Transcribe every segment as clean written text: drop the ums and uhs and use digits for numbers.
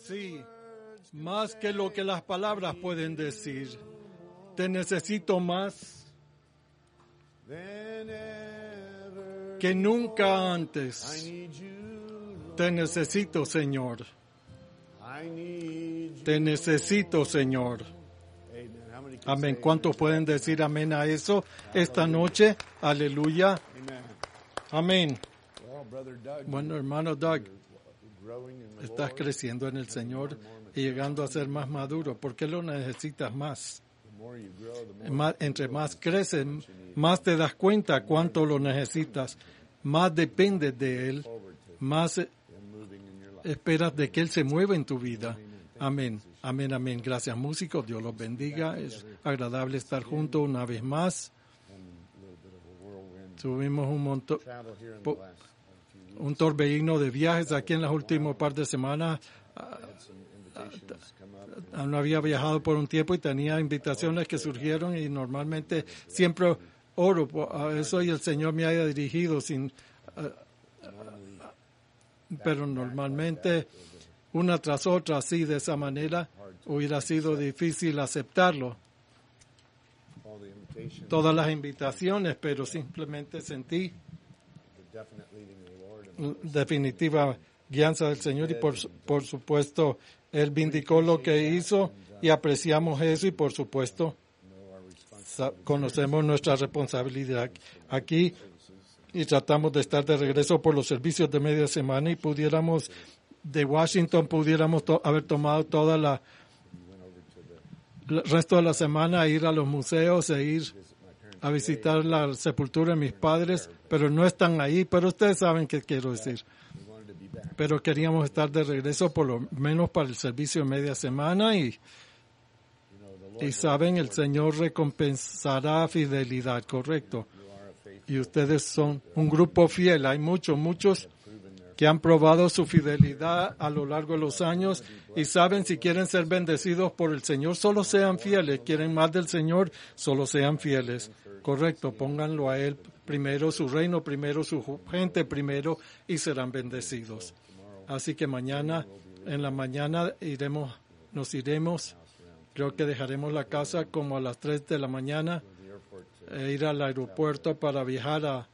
Sí, más que lo que las palabras pueden decir. Te necesito más que nunca antes. Te necesito, Señor. Te necesito, Señor. Amén. ¿Cuántos pueden decir amén a eso esta noche? Aleluya. Amén. Bueno, hermano Doug, estás creciendo en el Señor y llegando a ser más maduro. ¿Por qué lo necesitas más? Entre más creces, más te das cuenta cuánto lo necesitas. Más dependes de Él. Más esperas de que Él se mueva en tu vida. Amén. Amén, amén. Gracias, músicos. Dios los bendiga. Es agradable estar juntos una vez más. Tuvimos un torbellino de viajes aquí en las últimas par de semanas. No había viajado por un tiempo y tenía invitaciones que surgieron y normalmente siempre oro a eso y el Señor me haya dirigido pero normalmente una tras otra así de esa manera hubiera sido difícil aceptarlo. Todas las invitaciones, pero simplemente sentí definitiva guianza del Señor y por supuesto Él vindicó lo que hizo y apreciamos eso y por supuesto conocemos nuestra responsabilidad aquí y tratamos de estar de regreso por los servicios de media semana y pudiéramos de Washington haber tomado toda el resto de la semana a ir a los museos e ir a visitar la sepultura de mis padres, pero no están ahí, pero ustedes saben qué quiero decir. Pero queríamos estar de regreso por lo menos para el servicio de media semana y saben, el Señor recompensará fidelidad, correcto. Y ustedes son un grupo fiel. Hay muchos que han probado su fidelidad a lo largo de los años y saben si quieren ser bendecidos por el Señor, solo sean fieles. Quieren más del Señor, solo sean fieles. Correcto, pónganlo a Él primero, su reino primero, su gente primero y serán bendecidos. Así que mañana, en la mañana nos iremos. Creo que dejaremos la casa como a las 3 de la mañana e ir al aeropuerto para viajar a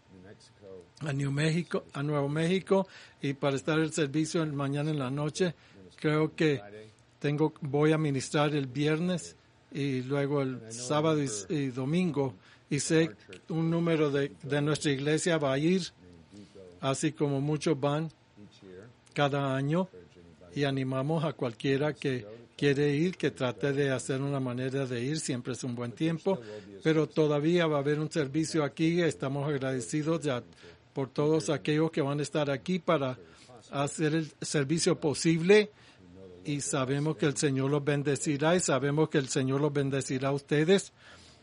Nuevo México y para estar el servicio mañana en la noche. Creo que voy a ministrar el viernes y luego el sábado y domingo y sé un número de nuestra iglesia va a ir, así como muchos van cada año y animamos a cualquiera que quiere ir, que trate de hacer una manera de ir, siempre es un buen tiempo, pero todavía va a haber un servicio aquí, estamos agradecidos ya por todos aquellos que van a estar aquí para hacer el servicio posible y sabemos que el Señor los bendecirá y sabemos que el Señor los bendecirá a ustedes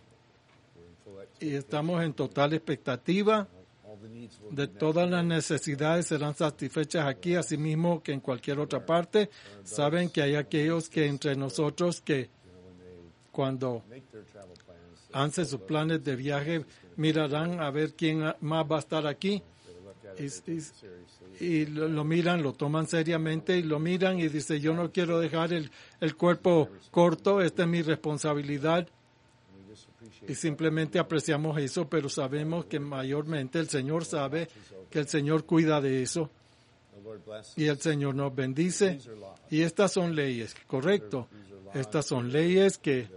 y estamos en total expectativa de todas las necesidades serán satisfechas aquí, así mismo que en cualquier otra parte. Saben que hay aquellos que entre nosotros que cuando hacen sus planes de viaje mirarán a ver quién más va a estar aquí y lo miran, lo toman seriamente y lo miran y dicen yo no quiero dejar el cuerpo corto, esta es mi responsabilidad. Y simplemente apreciamos eso, pero sabemos que mayormente el Señor sabe que el Señor cuida de eso. Y el Señor nos bendice. Y estas son leyes, correcto. Estas son leyes que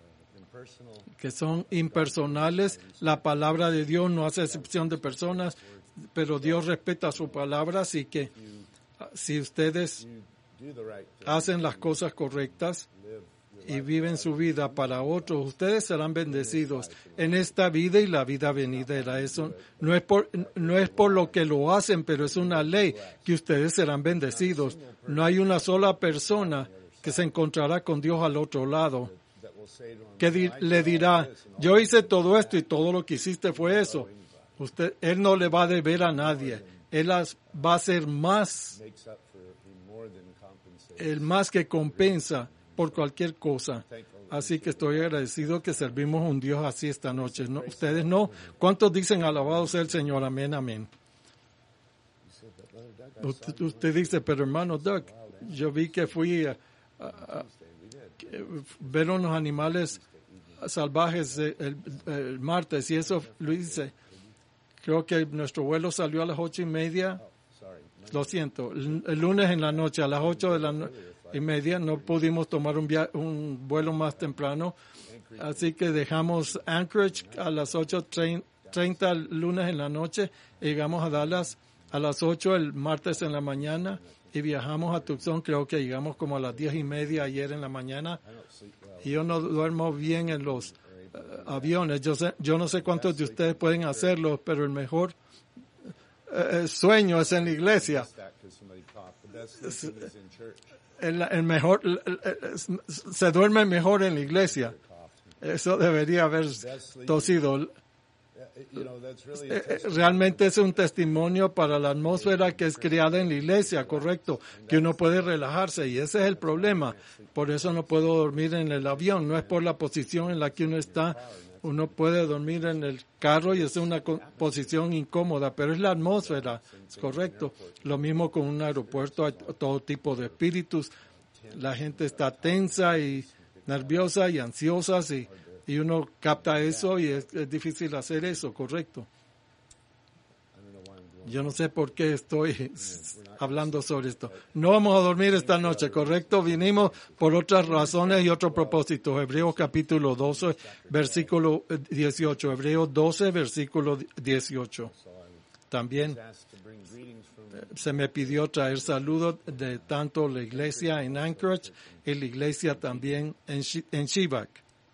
son impersonales. La palabra de Dios no hace excepción de personas, pero Dios respeta su palabra. Así que si ustedes hacen las cosas correctas y viven su vida para otros, ustedes serán bendecidos en esta vida y la vida venidera. Eso no es por lo que lo hacen, pero es una ley que ustedes serán bendecidos. No hay una sola persona que se encontrará con Dios al otro lado que le dirá, yo hice todo esto y todo lo que hiciste fue eso. Él no le va a deber a nadie. Él va a ser el más que compensa por cualquier cosa. Así que estoy agradecido que servimos a un Dios así esta noche. ¿No? ¿Ustedes no? ¿Cuántos dicen alabado sea el Señor? Amén, amén. Usted dice, pero hermano Doug, yo vi que fui a ver unos animales salvajes el martes y eso lo hice. Creo que nuestro vuelo salió a las 8:30. Lo siento, el lunes en la noche a las 8:30 no pudimos tomar un vuelo más temprano, así que dejamos Anchorage a las 8:30 el lunes en la noche, llegamos a Dallas a las 8 el martes en la mañana y viajamos a Tucson. Creo que llegamos como a las 10:30 ayer en la mañana. Y yo no duermo bien en los aviones. Yo no sé cuántos de ustedes pueden hacerlo, pero el mejor sueño es en la iglesia. El mejor se duerme mejor en la iglesia. Eso debería haber tosido. Realmente es un testimonio para la atmósfera que es creada en la iglesia, correcto, que uno puede relajarse y ese es el problema. Por eso no puedo dormir en el avión, no es por la posición en la que uno está. Uno puede dormir en el carro y es una posición incómoda, pero es la atmósfera, es correcto. Lo mismo con un aeropuerto, hay todo tipo de espíritus. La gente está tensa y nerviosa y ansiosa y uno capta eso y es difícil hacer eso, correcto. Yo no sé por qué estoy hablando sobre esto. No vamos a dormir esta noche, correcto. Vinimos por otras razones y otro propósito. Hebreos capítulo 12, versículo 18. Hebreos 12, versículo 18. También se me pidió traer saludos de tanto la iglesia en Anchorage y la iglesia también en Shibak.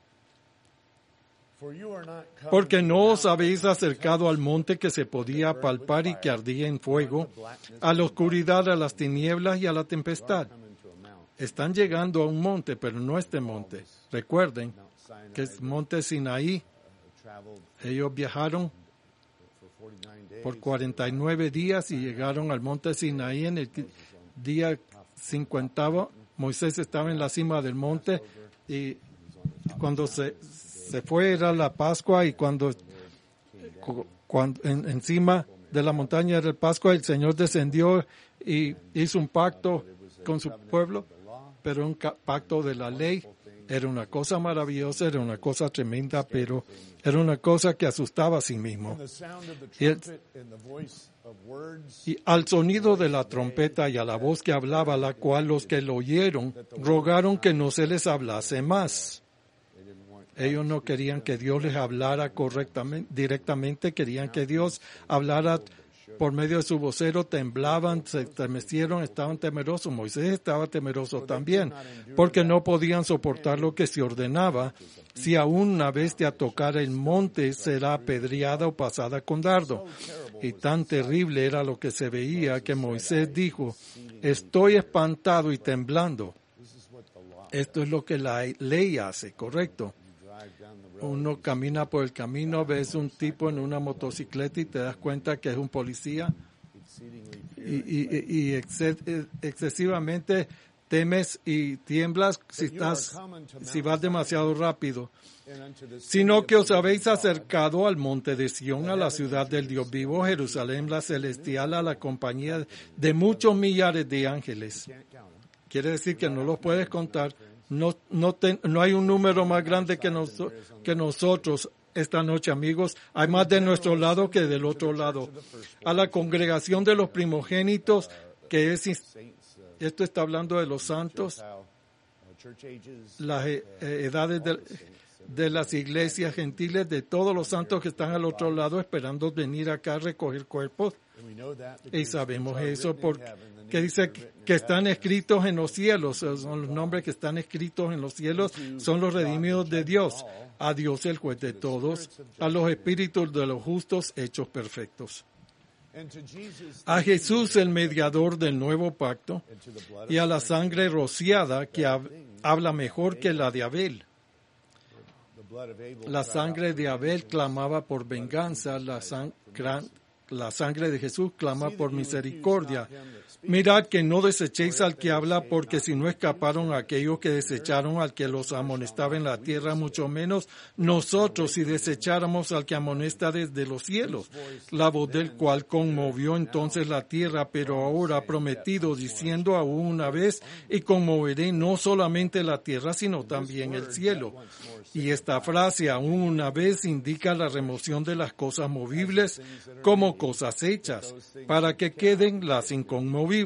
Porque no os habéis acercado al monte que se podía palpar y que ardía en fuego, a la oscuridad, a las tinieblas y a la tempestad. Están llegando a un monte, pero no este monte. Recuerden que es monte Sinaí. Ellos viajaron por 49 días y llegaron al monte Sinaí en el día 50. Moisés estaba en la cima del monte y cuando se fue era la Pascua y cuando encima de la montaña era el Pascua, el Señor descendió y hizo un pacto con su pueblo, pero un pacto de la ley. Era una cosa maravillosa, era una cosa tremenda, pero era una cosa que asustaba a sí mismo. Y al sonido de la trompeta y a la voz que hablaba, la cual los que lo oyeron rogaron que no se les hablase más. Ellos no querían que Dios les hablara directamente, querían que Dios hablara por medio de su vocero, temblaban, se estremecieron, estaban temerosos. Moisés estaba temeroso también, porque no podían soportar lo que se ordenaba. Si aún una bestia tocara el monte, será apedreada o pasada con dardo. Y tan terrible era lo que se veía que Moisés dijo, estoy espantado y temblando. Esto es lo que la ley hace, correcto. Uno camina por el camino, ves un tipo en una motocicleta y te das cuenta que es un policía y excesivamente temes y tiemblas si vas demasiado rápido. Sino que os habéis acercado al monte de Sión, a la ciudad del Dios vivo, Jerusalén la celestial, a la compañía de muchos millares de ángeles. Quiere decir que no los puedes contar. No hay un número más grande que nosotros esta noche, amigos. Hay más de nuestro lado que del otro lado. A la congregación de los primogénitos, que es, esto está hablando de los santos, las edades de las iglesias gentiles, de todos los santos que están al otro lado esperando venir acá a recoger cuerpos. Y sabemos eso porque dice que están escritos en los cielos, son los nombres que están escritos en los cielos, son los redimidos de Dios, a Dios el juez de todos, a los espíritus de los justos hechos perfectos, a Jesús el mediador del nuevo pacto y a la sangre rociada que habla mejor que la de Abel. La sangre de Abel clamaba por venganza, la la sangre de Jesús clama por misericordia. Mirad que no desechéis al que habla, porque si no escaparon aquellos que desecharon al que los amonestaba en la tierra, mucho menos nosotros si desecháramos al que amonesta desde los cielos. La voz del cual conmovió entonces la tierra, pero ahora ha prometido, diciendo aún una vez, y conmoveré no solamente la tierra, sino también el cielo. Y esta frase, aún una vez, indica la remoción de las cosas movibles como cosas hechas, para que queden las inconmovibles.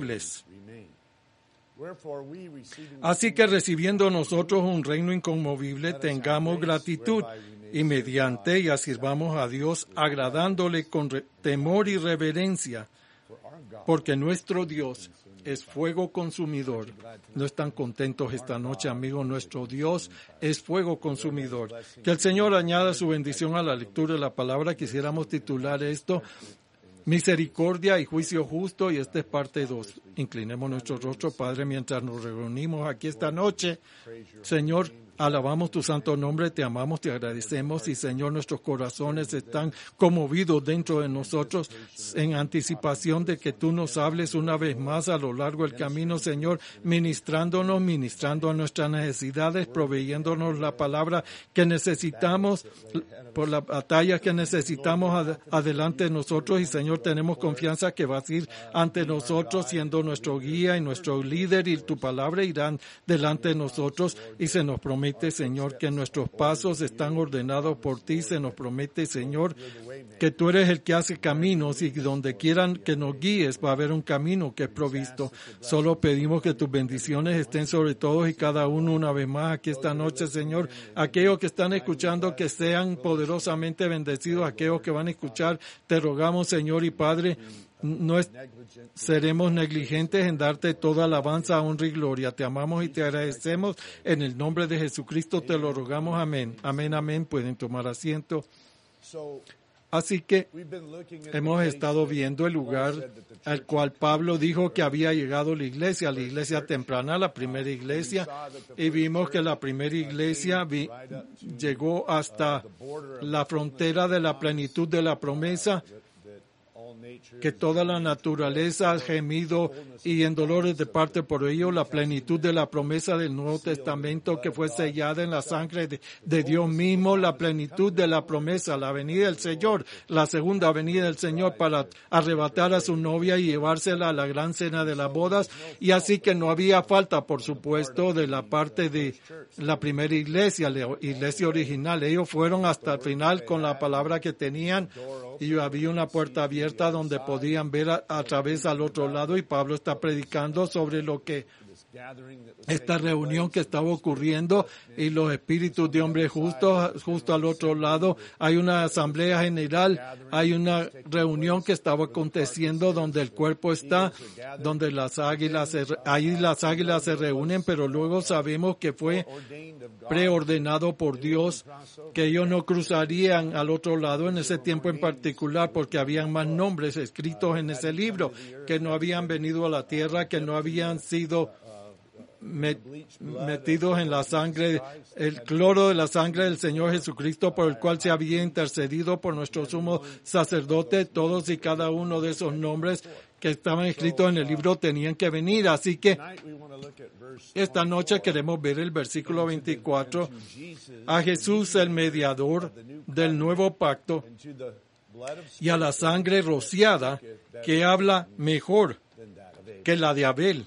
Así que recibiendo nosotros un reino inconmovible, tengamos gratitud y mediante ella sirvamos a Dios agradándole con temor y reverencia, porque nuestro Dios es fuego consumidor. ¿No están contentos esta noche, amigos? Nuestro Dios es fuego consumidor. Que el Señor añada su bendición a la lectura de la palabra. Quisiéramos titular esto: Misericordia y juicio justo, y esta es parte 2. Inclinemos nuestro rostro, Padre, mientras nos reunimos aquí esta noche. Señor, alabamos tu santo nombre, te amamos, te agradecemos, y Señor, nuestros corazones están conmovidos dentro de nosotros en anticipación de que tú nos hables una vez más a lo largo del camino, Señor, ministrando a nuestras necesidades, proveyéndonos la palabra que necesitamos por las batallas que necesitamos adelante de nosotros, y Señor, tenemos confianza que vas a ir ante nosotros siendo nuestro guía y nuestro líder, y tu palabra irán delante de nosotros, y se nos promete, Señor, que nuestros pasos están ordenados por ti. Se nos promete, Señor, que tú eres el que hace caminos, y donde quieran que nos guíes va a haber un camino que es provisto. Solo pedimos que tus bendiciones estén sobre todos y cada uno una vez más aquí esta noche, Señor. Aquellos que están escuchando, que sean poderosamente bendecidos. Aquellos que van a escuchar, te rogamos, Señor y Padre, no seremos negligentes en darte toda alabanza, honra y gloria. Te amamos y te agradecemos. En el nombre de Jesucristo te lo rogamos. Amén. Amén, amén. Pueden tomar asiento. Así que hemos estado viendo el lugar al cual Pablo dijo que había llegado la iglesia temprana, la primera iglesia, y vimos que la primera iglesia llegó hasta la frontera de la plenitud de la promesa, que toda la naturaleza ha gemido y en dolores de parte por ello, la plenitud de la promesa del Nuevo Testamento que fue sellada en la sangre de Dios mismo, la plenitud de la promesa, la venida del Señor, la segunda venida del Señor para arrebatar a su novia y llevársela a la gran cena de las bodas. Y así que no había falta, por supuesto, de la parte de la primera iglesia, la iglesia original. Ellos fueron hasta el final con la palabra que tenían, y había una puerta abierta donde podían ver a través al otro lado, y Pablo está predicando sobre lo que esta reunión que estaba ocurriendo, y los espíritus de hombres justos. Justo al otro lado hay una asamblea general, hay una reunión que estaba aconteciendo donde el cuerpo está, donde las águilas se reúnen, pero luego sabemos que fue preordenado por Dios que ellos no cruzarían al otro lado en ese tiempo en particular, porque habían más nombres escritos en ese libro que no habían venido a la tierra, que no habían sido metidos en la sangre, el cloro de la sangre del Señor Jesucristo, por el cual se había intercedido por nuestro sumo sacerdote. Todos y cada uno de esos nombres que estaban escritos en el libro tenían que venir. Así que esta noche queremos ver el versículo 24, a Jesús el mediador del nuevo pacto y a la sangre rociada que habla mejor que la de Abel,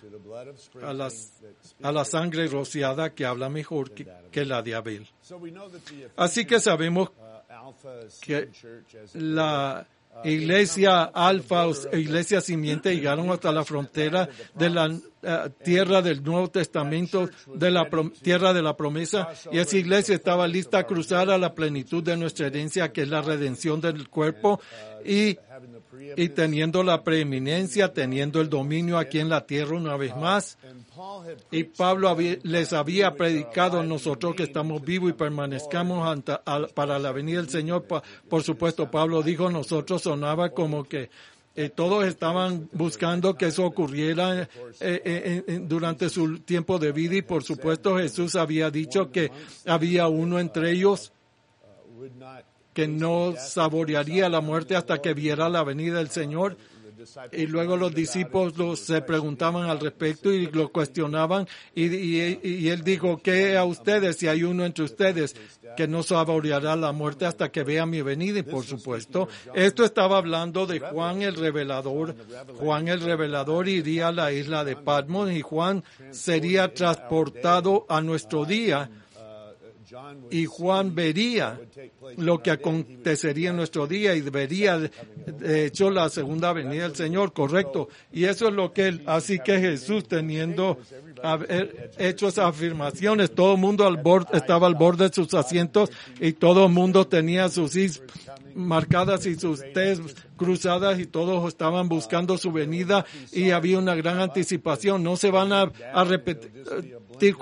a la sangre rociada que habla mejor que la de Abel. Así que sabemos que la iglesia alfa o iglesia simiente llegaron hasta la frontera de la tierra del Nuevo Testamento, de la tierra de la promesa, y esa iglesia estaba lista a cruzar a la plenitud de nuestra herencia, que es la redención del cuerpo, y teniendo la preeminencia, teniendo el dominio aquí en la tierra una vez más. Y Pablo les había predicado a nosotros que estamos vivos y permanezcamos para la venida del Señor. Por supuesto, Pablo dijo, nosotros sonaba como que todos estaban buscando que eso ocurriera durante su tiempo de vida, y por supuesto Jesús había dicho que había uno entre ellos que no saborearía la muerte hasta que viera la venida del Señor. Y luego los discípulos se preguntaban al respecto y lo cuestionaban y él dijo, ¿qué a ustedes si hay uno entre ustedes que no saboreará la muerte hasta que vea mi venida? Y por supuesto, esto estaba hablando de Juan el Revelador. Juan el Revelador iría a la isla de Patmos y Juan sería transportado a nuestro día. Y Juan vería lo que acontecería en nuestro día y vería, de hecho, la segunda venida del Señor, correcto. Y eso es lo que así que Jesús, teniendo hecho esas afirmaciones, todo el mundo estaba al borde de sus asientos y todo el mundo tenía sus is marcadas y sus T's cruzadas y todos estaban buscando su venida y había una gran anticipación. No se van a repetir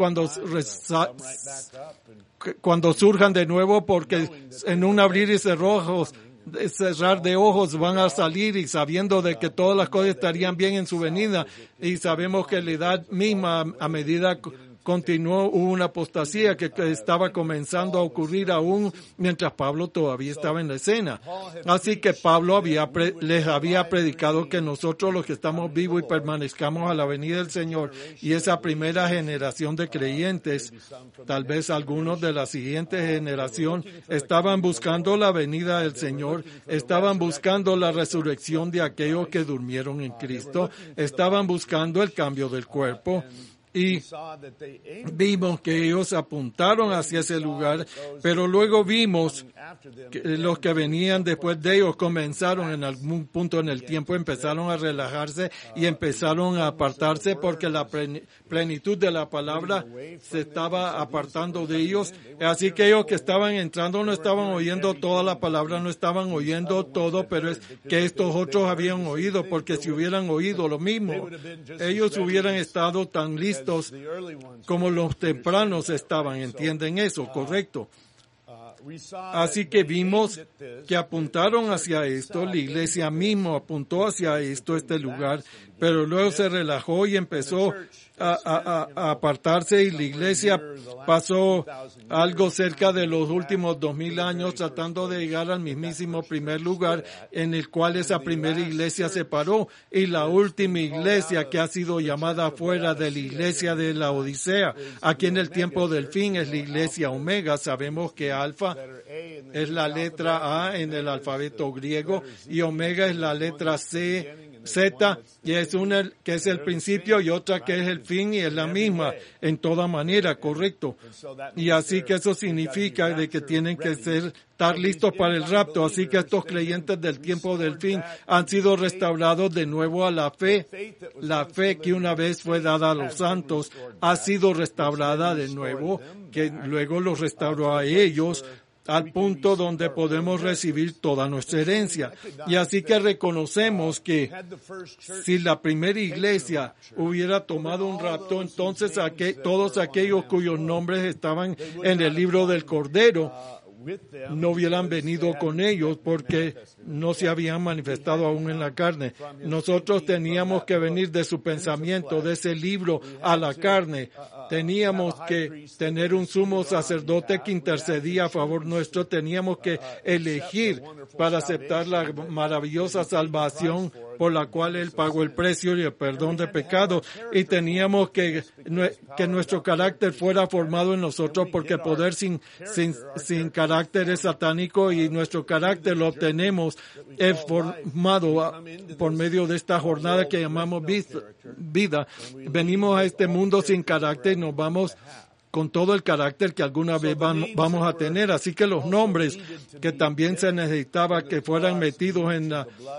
cuando surjan de nuevo, porque en un abrir y cerrar de ojos van a salir y sabiendo de que todas las cosas estarían bien en su venida, y sabemos que la edad misma, a medida continuó, hubo una apostasía que estaba comenzando a ocurrir aún mientras Pablo todavía estaba en la escena. Así que Pablo les había predicado que nosotros los que estamos vivos y permanezcamos a la venida del Señor, y esa primera generación de creyentes, tal vez algunos de la siguiente generación, estaban buscando la venida del Señor, estaban buscando la resurrección de aquellos que durmieron en Cristo, estaban buscando el cambio del cuerpo. Y vimos que ellos apuntaron hacia ese lugar, pero luego vimos que los que venían después de ellos comenzaron en algún punto en el tiempo, empezaron a relajarse y empezaron a apartarse porque la plenitud de la palabra se estaba apartando de ellos. Así que ellos que estaban entrando no estaban oyendo toda la palabra, no estaban oyendo todo, pero es que estos otros habían oído, porque si hubieran oído lo mismo, ellos hubieran estado tan listos como los tempranos estaban. ¿Entienden eso? Correcto. Así que vimos que apuntaron hacia esto, la iglesia misma apuntó hacia este lugar, pero luego se relajó y empezó a apartarse, y la iglesia pasó algo cerca de los últimos 2000 años tratando de llegar al mismísimo primer lugar en el cual esa primera iglesia se paró, y la última iglesia que ha sido llamada fuera de la iglesia de la Odisea, aquí en el tiempo del fin, es la iglesia Omega. Sabemos que Alfa es la letra A en el alfabeto griego y Omega es la letra Z, y es una que es el principio y otra que es el fin, y es la misma en toda manera, correcto. Y así que eso significa de que tienen que estar listos para el rapto. Así que estos creyentes del tiempo del fin han sido restaurados de nuevo a la fe. La fe que una vez fue dada a los santos ha sido restaurada de nuevo, que luego los restauró a ellos al punto donde podemos recibir toda nuestra herencia. Y así que reconocemos que si la primera iglesia hubiera tomado un rapto, entonces todos aquellos cuyos nombres estaban en el libro del Cordero no hubieran venido con ellos porque no se habían manifestado aún en la carne. Nosotros teníamos que venir de su pensamiento, de ese libro, a la carne. Teníamos que tener un sumo sacerdote que intercedía a favor nuestro. Teníamos que elegir para aceptar la maravillosa salvación por la cual Él pagó el precio y el perdón de pecados. Y teníamos que nuestro carácter fuera formado en nosotros, porque poder sin carácter es satánico, y nuestro carácter lo obtenemos formado por medio de esta jornada que llamamos vida. Venimos a este mundo sin carácter y nos vamos con todo el carácter que alguna vez vamos a tener. Así que los nombres que también se necesitaba que fueran metidos en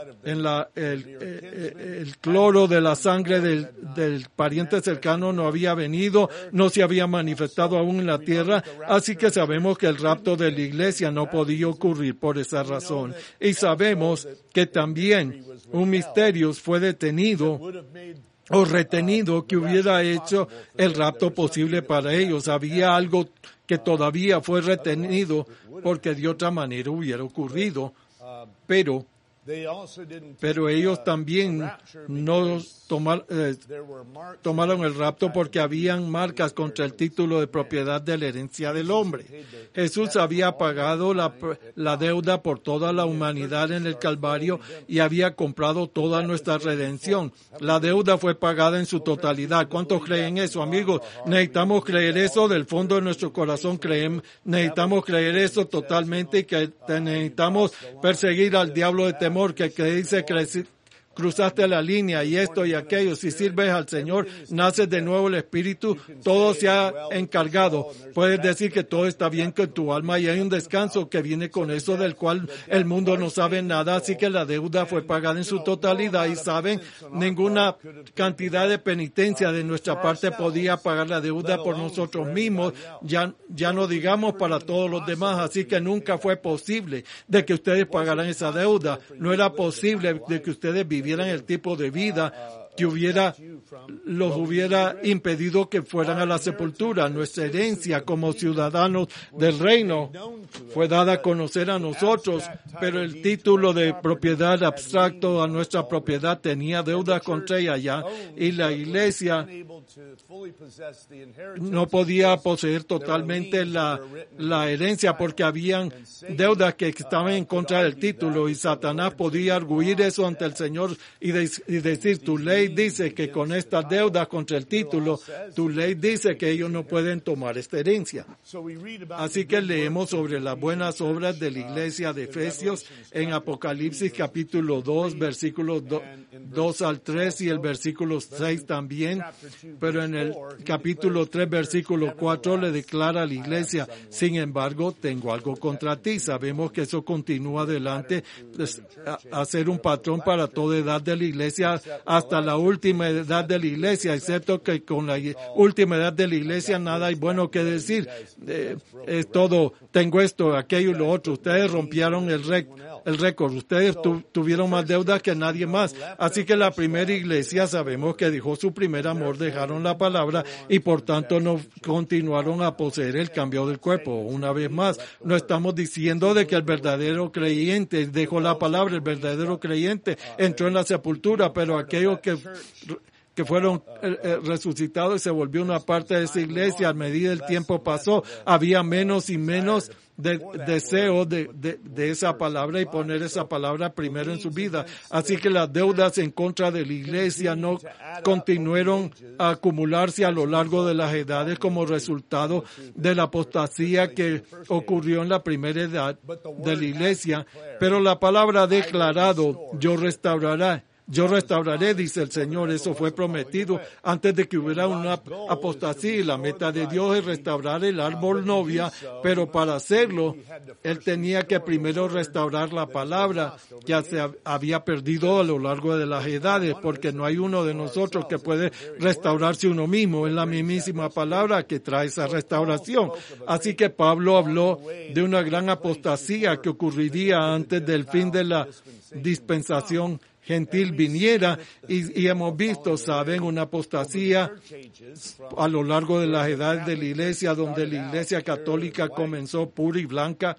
el cloro de la sangre del pariente cercano no había venido, no se había manifestado aún en la tierra. Así que sabemos que el rapto de la iglesia no podía ocurrir por esa razón. Y sabemos que también un misterio fue detenido o retenido que hubiera hecho el rapto posible para ellos. Había algo que todavía fue retenido porque de otra manera hubiera ocurrido. Pero Pero ellos también no tomaron el rapto porque habían marcas contra el título de propiedad de la herencia del hombre. Jesús había pagado la deuda por toda la humanidad en el Calvario y había comprado toda nuestra redención. La deuda fue pagada en su totalidad. ¿Cuántos creen eso, amigos? Necesitamos creer eso del fondo de nuestro corazón. Necesitamos creer eso totalmente y que necesitamos perseguir al diablo de temor que dice que cruzaste la línea y esto y aquello. Si sirves al Señor, naces de nuevo el Espíritu, todo se ha encargado. Puedes decir que todo está bien con tu alma y hay un descanso que viene con eso del cual el mundo no sabe nada. Así que la deuda fue pagada en su totalidad y saben, ninguna cantidad de penitencia de nuestra parte podía pagar la deuda por nosotros mismos, ya no digamos para todos los demás. Así que nunca fue posible de que ustedes pagaran esa deuda. No era posible de que ustedes vivieran el tipo de vida que los hubiera impedido que fueran a la sepultura. Nuestra herencia como ciudadanos del reino fue dada a conocer a nosotros, pero el título de propiedad abstracto a nuestra propiedad tenía deudas contra ella ya, y la iglesia no podía poseer totalmente la herencia porque habían deudas que estaban en contra del título, y Satanás podía arguir eso ante el Señor y decir, tu ley dice que con estas deudas contra el título, tu ley dice que ellos no pueden tomar esta herencia. Así que leemos sobre las buenas obras de la iglesia de Efesios en Apocalipsis capítulo 2, versículos 2 al 3 y el versículo 6 también, pero en el capítulo 3, versículo 4 le declara a la iglesia, sin embargo, tengo algo contra ti. Sabemos que eso continúa adelante, a ser un patrón para toda edad de la iglesia, hasta la última edad de la iglesia, excepto que con la última edad de la iglesia nada hay bueno que decir. Es todo, tengo esto, aquello y lo otro. Ustedes rompieron el récord. Ustedes tuvieron más deudas que nadie más. Así que la primera iglesia sabemos que dejó su primer amor, dejaron la palabra y por tanto no continuaron a poseer el cambio del cuerpo. Una vez más, no estamos diciendo de que el verdadero creyente dejó la palabra, el verdadero creyente entró en la sepultura, pero aquellos que fueron resucitados y se volvió una parte de esa iglesia, a medida el tiempo pasó, había menos y menos deseo de esa palabra y poner esa palabra primero en su vida. Así que las deudas en contra de la iglesia no continuaron a acumularse a lo largo de las edades como resultado de la apostasía que ocurrió en la primera edad de la iglesia. Pero la palabra ha declarado, yo restauraré, dice el Señor. Eso fue prometido antes de que hubiera una apostasía. La meta de Dios es restaurar el árbol novia, pero para hacerlo, Él tenía que primero restaurar la palabra que se había perdido a lo largo de las edades, porque no hay uno de nosotros que puede restaurarse uno mismo. Es la mismísima palabra que trae esa restauración. Así que Pablo habló de una gran apostasía que ocurriría antes del fin de la dispensación gentil viniera, y hemos visto, saben, una apostasía a lo largo de las edades de la iglesia, donde la iglesia católica comenzó pura y blanca,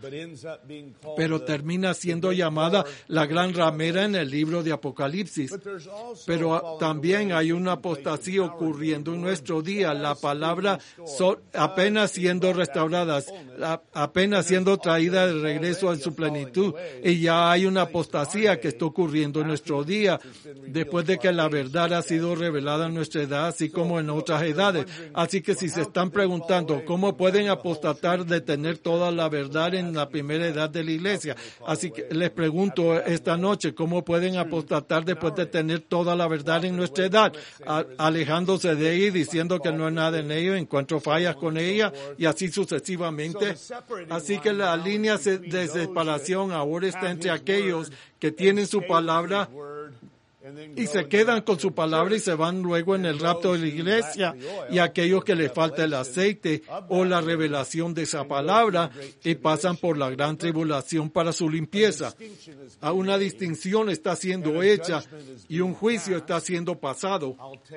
pero termina siendo llamada la gran ramera en el libro de Apocalipsis. Pero también hay una apostasía ocurriendo en nuestro día, la palabra apenas siendo restaurada, apenas siendo traída de regreso en su plenitud, y ya hay una apostasía que está ocurriendo en nuestro día, después de que la verdad ha sido revelada en nuestra edad, así como en otras edades. Así que si se están preguntando cómo pueden apostatar de tener toda la verdad en la primera edad de la iglesia, así que les pregunto esta noche, ¿cómo pueden apostatar después de tener toda la verdad en nuestra edad? Alejándose de ella y diciendo que no hay nada en ella, encuentro fallas con ella y así sucesivamente. Así que la línea de separación ahora está entre aquellos que tienen su palabra y se quedan con su palabra y se van luego en el rapto de la iglesia, y aquellos que les falta el aceite o la revelación de esa palabra y pasan por la gran tribulación para su limpieza. A una distinción está siendo hecha y un juicio está siendo pasado.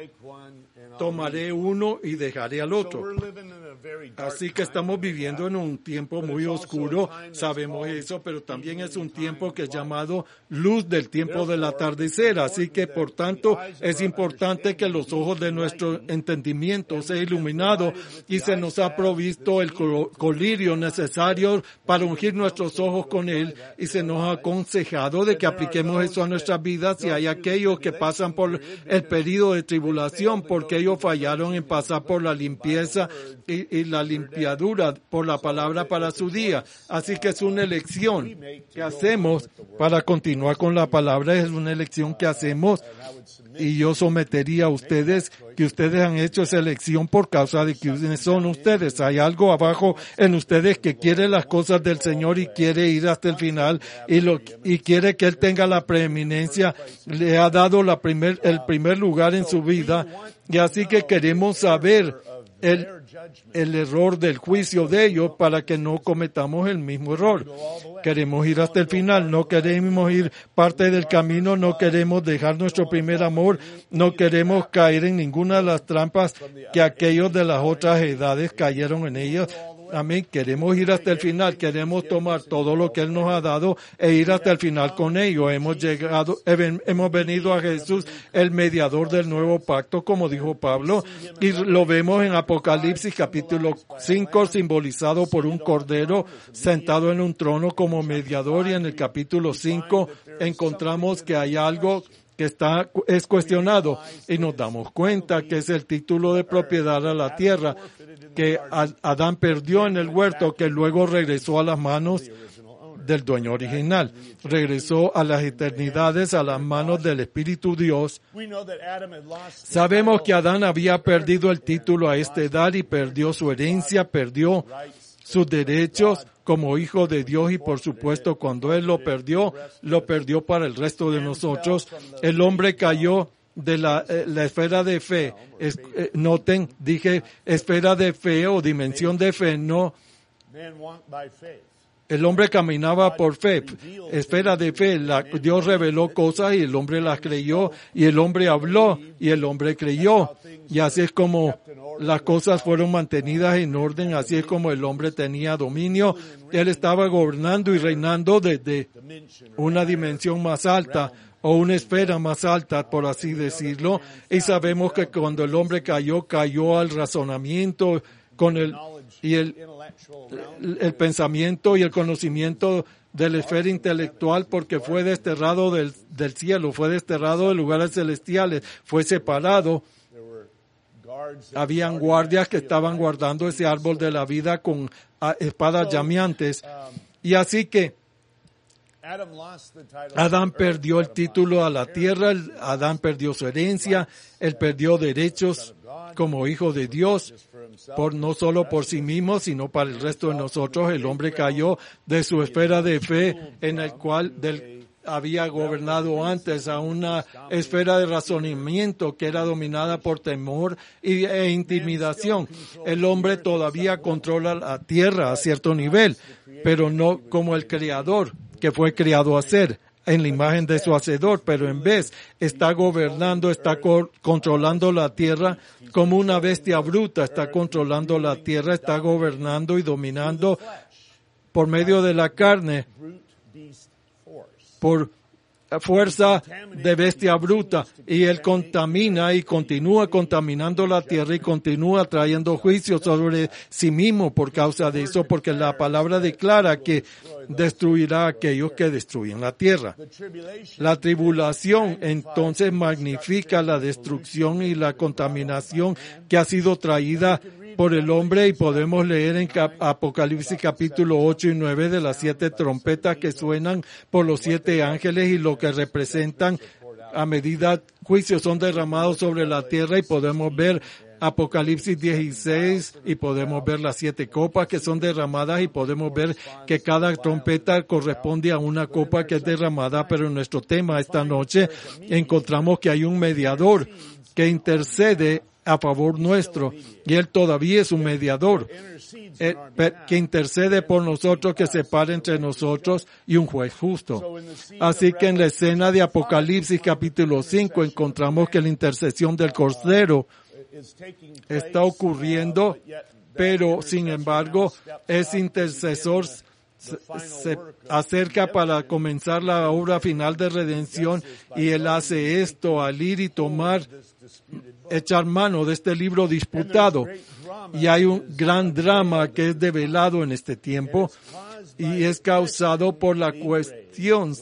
Tomaré uno y dejaré al otro. Así que estamos viviendo en un tiempo muy oscuro, sabemos eso, pero también es un tiempo que es llamado luz del tiempo del atardecer. Así que, por tanto, es importante que los ojos de nuestro entendimiento sean iluminados y se nos ha provisto el colirio necesario para ungir nuestros ojos con él, y se nos ha aconsejado de que apliquemos eso a nuestras vidas. Y hay aquellos que pasan por el periodo de tribulación porque ellos fallaron en pasar por la limpieza y la limpiadura por la palabra para su día. Así que es una elección que hacemos para continuar con la palabra, es una elección que hacemos, y yo sometería a ustedes que ustedes han hecho esa elección por causa de que son ustedes. Hay algo abajo en ustedes que quiere las cosas del Señor y quiere ir hasta el final y quiere que Él tenga la preeminencia. Le ha dado el primer lugar en su vida, y así que queremos saber el error del juicio de ellos para que no cometamos el mismo error. Queremos ir hasta el final, no queremos ir parte del camino, no queremos dejar nuestro primer amor, no queremos caer en ninguna de las trampas que aquellos de las otras edades cayeron en ellas. Amén. Queremos ir hasta el final, queremos tomar todo lo que Él nos ha dado e ir hasta el final con ello. Hemos venido a Jesús, el mediador del nuevo pacto, como dijo Pablo, y lo vemos en Apocalipsis capítulo 5, simbolizado por un cordero sentado en un trono como mediador, y en el capítulo 5 encontramos que hay algo que es cuestionado, y nos damos cuenta que es el título de propiedad a la tierra que Adán perdió en el huerto, que luego regresó a las manos del dueño original. Regresó a las eternidades, a las manos del Espíritu Dios. Sabemos que Adán había perdido el título a esta edad y perdió su herencia, perdió sus derechos como hijo de Dios, y por supuesto cuando él lo perdió para el resto de nosotros. El hombre cayó de la esfera de fe. Noten, dije esfera de fe o dimensión de fe, no. El hombre caminaba por fe, esfera de fe. Dios reveló cosas y el hombre las creyó, y el hombre habló y el hombre creyó. Y así es como las cosas fueron mantenidas en orden, así es como el hombre tenía dominio. Él estaba gobernando y reinando desde una dimensión más alta, o una esfera más alta, por así decirlo. Y sabemos que cuando el hombre cayó al razonamiento con el pensamiento y el conocimiento de la esfera intelectual, porque fue desterrado del cielo, fue desterrado de lugares celestiales, fue separado. Habían guardias que estaban guardando ese árbol de la vida con espadas llameantes. Y así que Adán perdió el título a la tierra, Adán perdió su herencia, él perdió derechos como hijo de Dios, no solo por sí mismo, sino para el resto de nosotros. El hombre cayó de su esfera de fe, en el cual había gobernado antes, a una esfera de razonamiento que era dominada por temor e intimidación. El hombre todavía controla la tierra a cierto nivel, pero no como el Creador, que fue creado a ser en la imagen de su Hacedor, pero en vez está gobernando, está controlando la tierra como una bestia bruta, está controlando la tierra, está gobernando y dominando por medio de la carne, por fuerza de bestia bruta, y él contamina y continúa contaminando la tierra y continúa trayendo juicio sobre sí mismo por causa de eso, porque la palabra declara que destruirá a aquellos que destruyen la tierra. La tribulación entonces magnifica la destrucción y la contaminación que ha sido traída por el hombre, y podemos leer en Apocalipsis capítulo 8 y 9 de las 7 trompetas que suenan por los 7 ángeles y lo que representan a medida juicios son derramados sobre la tierra, y podemos ver Apocalipsis 16 y podemos ver las 7 copas que son derramadas y podemos ver que cada trompeta corresponde a una copa que es derramada, pero en nuestro tema esta noche encontramos que hay un mediador que intercede a favor nuestro, y Él todavía es un mediador, que intercede por nosotros, que separa entre nosotros y un juez justo. Así que en la escena de Apocalipsis capítulo 5 encontramos que la intercesión del Cordero está ocurriendo, pero sin embargo, ese intercesor se acerca para comenzar la obra final de redención, y Él hace esto al ir y echar mano de este libro disputado. Y hay un gran drama que es develado en este tiempo, y es causado por la cuestión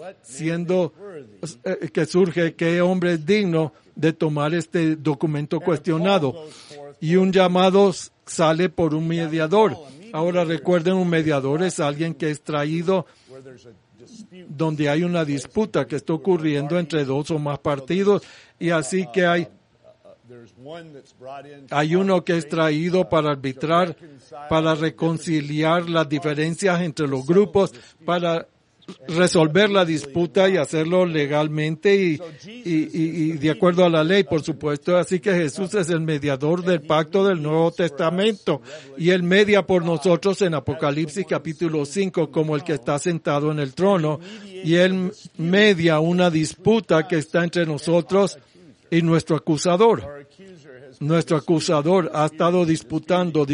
que surge: ¿qué hombre es digno de tomar este documento cuestionado? Y un llamado sale por un mediador. Ahora recuerden, un mediador es alguien que es traído donde hay una disputa que está ocurriendo entre 2 o más partidos, y así que hay uno que es traído para arbitrar, para reconciliar las diferencias entre los grupos, para resolver la disputa y hacerlo legalmente y de acuerdo a la ley, por supuesto. Así que Jesús es el mediador del pacto del Nuevo Testamento, y Él media por nosotros en Apocalipsis capítulo 5 como el que está sentado en el trono, y Él media una disputa que está entre nosotros y nuestro acusador. Nuestro acusador ha estado disputando,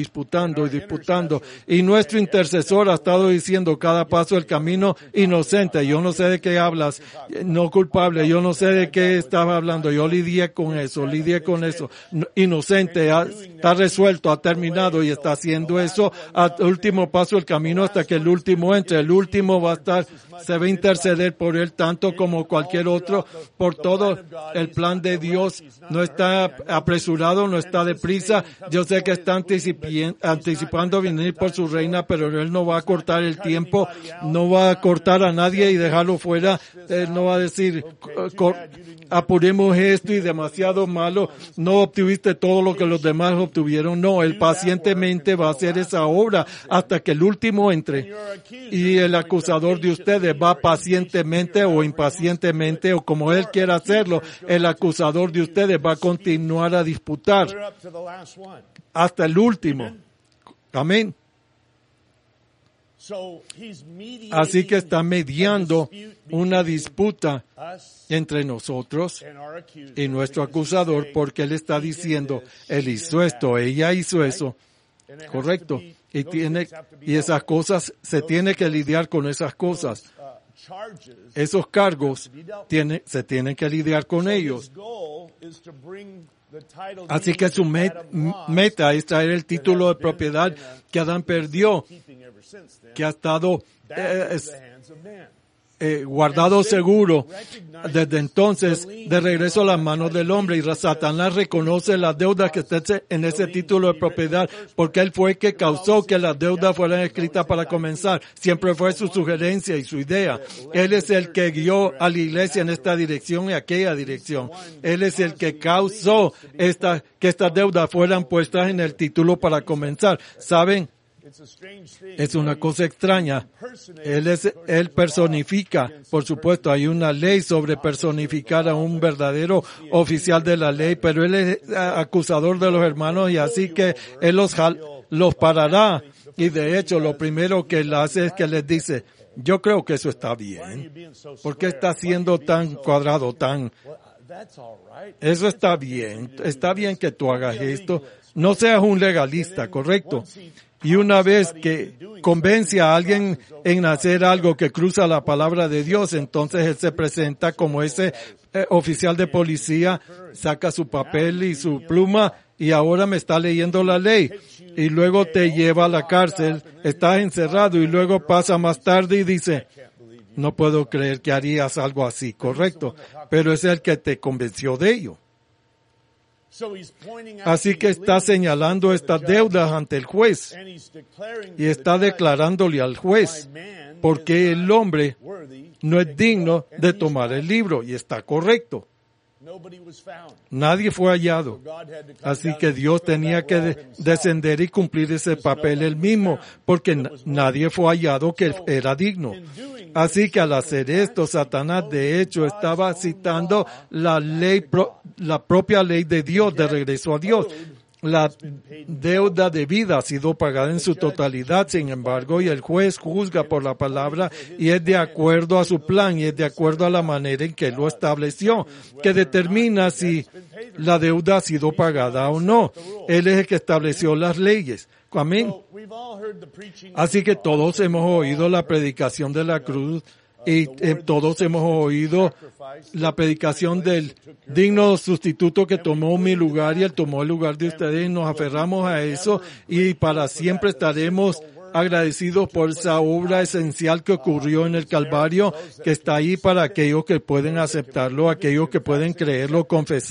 y nuestro intercesor ha estado diciendo cada paso del camino: inocente, yo no sé de qué hablas, no culpable, yo no sé de qué estaba hablando, yo lidié con eso, inocente, está resuelto, ha terminado, y está haciendo eso al último paso del camino hasta que el último entre. El último se va a interceder por él tanto como cualquier otro, por todo. El plan de Dios no está apresurado, no está deprisa. Yo sé que está anticipando venir por su reina, pero Él no va a cortar el tiempo, no va a cortar a nadie y dejarlo fuera. Él no va a decir: apuremos esto y demasiado malo, no obtuviste todo lo que los demás obtuvieron. No, Él pacientemente va a hacer esa obra hasta que el último entre. Y el acusador de ustedes va pacientemente o impacientemente, o como Él quiera hacerlo, el acusador de ustedes va a continuar a disputar hasta el último. Amén. Así que está mediando una disputa entre nosotros y nuestro acusador, porque Él está diciendo: Él hizo esto, ella hizo eso. Correcto. Y esas cosas, se tiene que lidiar con esas cosas. Esos cargos se tienen que lidiar con ellos. Así que su meta es traer el título de propiedad que Adán perdió, que ha estado guardado seguro desde entonces, de regreso a las manos del hombre. Y Satanás reconoce las deudas que están en ese título de propiedad, porque él fue el que causó que las deudas fueran escritas para comenzar. Siempre fue su sugerencia y su idea. Él es el que guió a la iglesia en esta dirección y aquella dirección. Él es el que causó que estas deudas fueran puestas en el título para comenzar. ¿Saben? Es una cosa extraña. Él personifica, por supuesto, hay una ley sobre personificar a un verdadero oficial de la ley, pero él es acusador de los hermanos, y así que él los parará. Y de hecho, lo primero que él hace es que les dice: yo creo que eso está bien. ¿Por qué está siendo tan cuadrado, Eso está bien que tú hagas esto. No seas un legalista, ¿correcto? Y una vez que convence a alguien en hacer algo que cruza la palabra de Dios, entonces él se presenta como ese oficial de policía, saca su papel y su pluma, y ahora me está leyendo la ley. Y luego te lleva a la cárcel, estás encerrado, y luego pasa más tarde y dice: no puedo creer que harías algo así, correcto. Pero es el que te convenció de ello. Así que está señalando estas deudas ante el juez y está declarándole al juez porque el hombre no es digno de tomar el libro, y está correcto. Nadie fue hallado. Así que Dios tenía que descender y cumplir ese papel él mismo, porque nadie fue hallado que era digno. Así que al hacer esto, Satanás de hecho estaba citando la propia ley de Dios, de regreso a Dios. La deuda de vida ha sido pagada en su totalidad, sin embargo, y el juez juzga por la palabra y es de acuerdo a su plan y es de acuerdo a la manera en que él lo estableció, que determina si la deuda ha sido pagada o no. Él es el que estableció las leyes. Amén. Así que todos hemos oído la predicación de la cruz y todos hemos oído la predicación del digno sustituto que tomó mi lugar y él tomó el lugar de ustedes y nos aferramos a eso y para siempre estaremos agradecidos por esa obra esencial que ocurrió en el Calvario, que está ahí para aquellos que pueden aceptarlo, aquellos que pueden creerlo,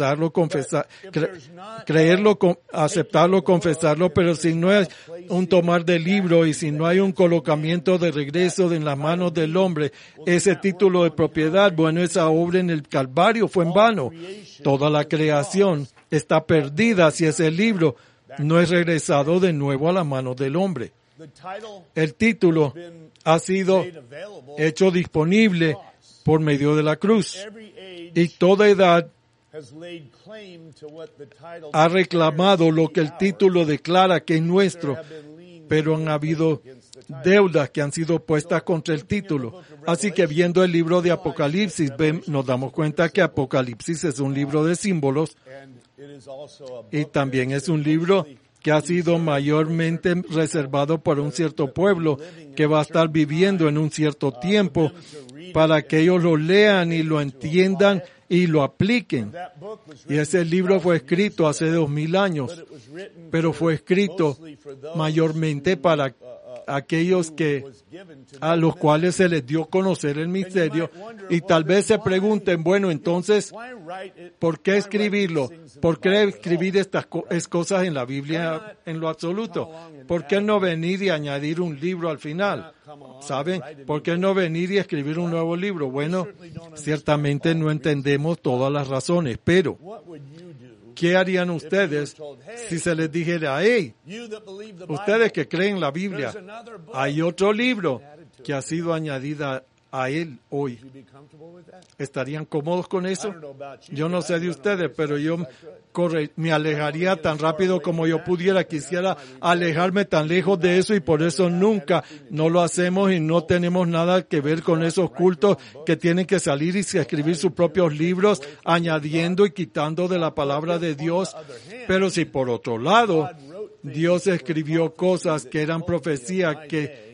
aceptarlo, confesarlo, pero si no es un tomar del libro y si no hay un colocamiento de regreso en las manos del hombre, ese título de propiedad, bueno, esa obra en el Calvario fue en vano. Toda la creación está perdida si ese libro no es regresado de nuevo a las manos del hombre. El título ha sido hecho disponible por medio de la cruz y toda edad ha reclamado lo que el título declara que es nuestro, pero han habido deudas que han sido puestas contra el título. Así que viendo el libro de Apocalipsis, nos damos cuenta que Apocalipsis es un libro de símbolos y también es un libro que ha sido mayormente reservado para un cierto pueblo que va a estar viviendo en un cierto tiempo para que ellos lo lean y lo entiendan y lo apliquen. Y ese libro fue escrito hace 2000 años, pero fue escrito mayormente para aquellos a los cuales se les dio conocer el misterio y tal vez se pregunten, bueno, entonces, ¿por qué escribirlo? ¿Por qué escribir estas cosas en la Biblia en lo absoluto? ¿Por qué no venir y añadir un libro al final? ¿Saben? ¿Por qué no venir y escribir un nuevo libro? Bueno, ciertamente no entendemos todas las razones, pero ¿qué harían ustedes si se les dijera, hey, ustedes que creen la Biblia, hay otro libro que ha sido añadida a él hoy? ¿Estarían cómodos con eso? Yo no sé de ustedes, pero yo me alejaría tan rápido como yo pudiera. Quisiera alejarme tan lejos de eso y por eso nunca no lo hacemos y no tenemos nada que ver con esos cultos que tienen que salir y escribir sus propios libros, añadiendo y quitando de la palabra de Dios. Pero si por otro lado, Dios escribió cosas que eran profecía, que